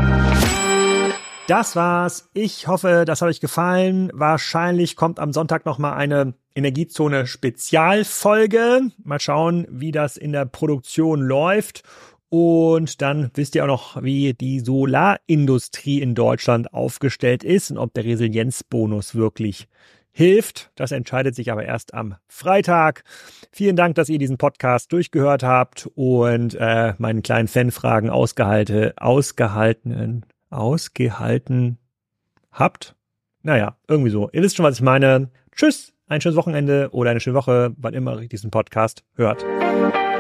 Das war's. Ich hoffe, das hat euch gefallen. Wahrscheinlich kommt am Sonntag nochmal eine Energiezone-Spezialfolge. Mal schauen, wie das in der Produktion läuft. Und dann wisst ihr auch noch, wie die Solarindustrie in Deutschland aufgestellt ist und ob der Resilienzbonus wirklich hilft. Das entscheidet sich aber erst am Freitag. Vielen Dank, dass ihr diesen Podcast durchgehört habt und äh, meinen kleinen Fanfragen ausgehalte, ausgehaltenen ausgehalten habt. Naja, irgendwie so. Ihr wisst schon, was ich meine. Tschüss, ein schönes Wochenende oder eine schöne Woche, wann immer ihr diesen Podcast hört.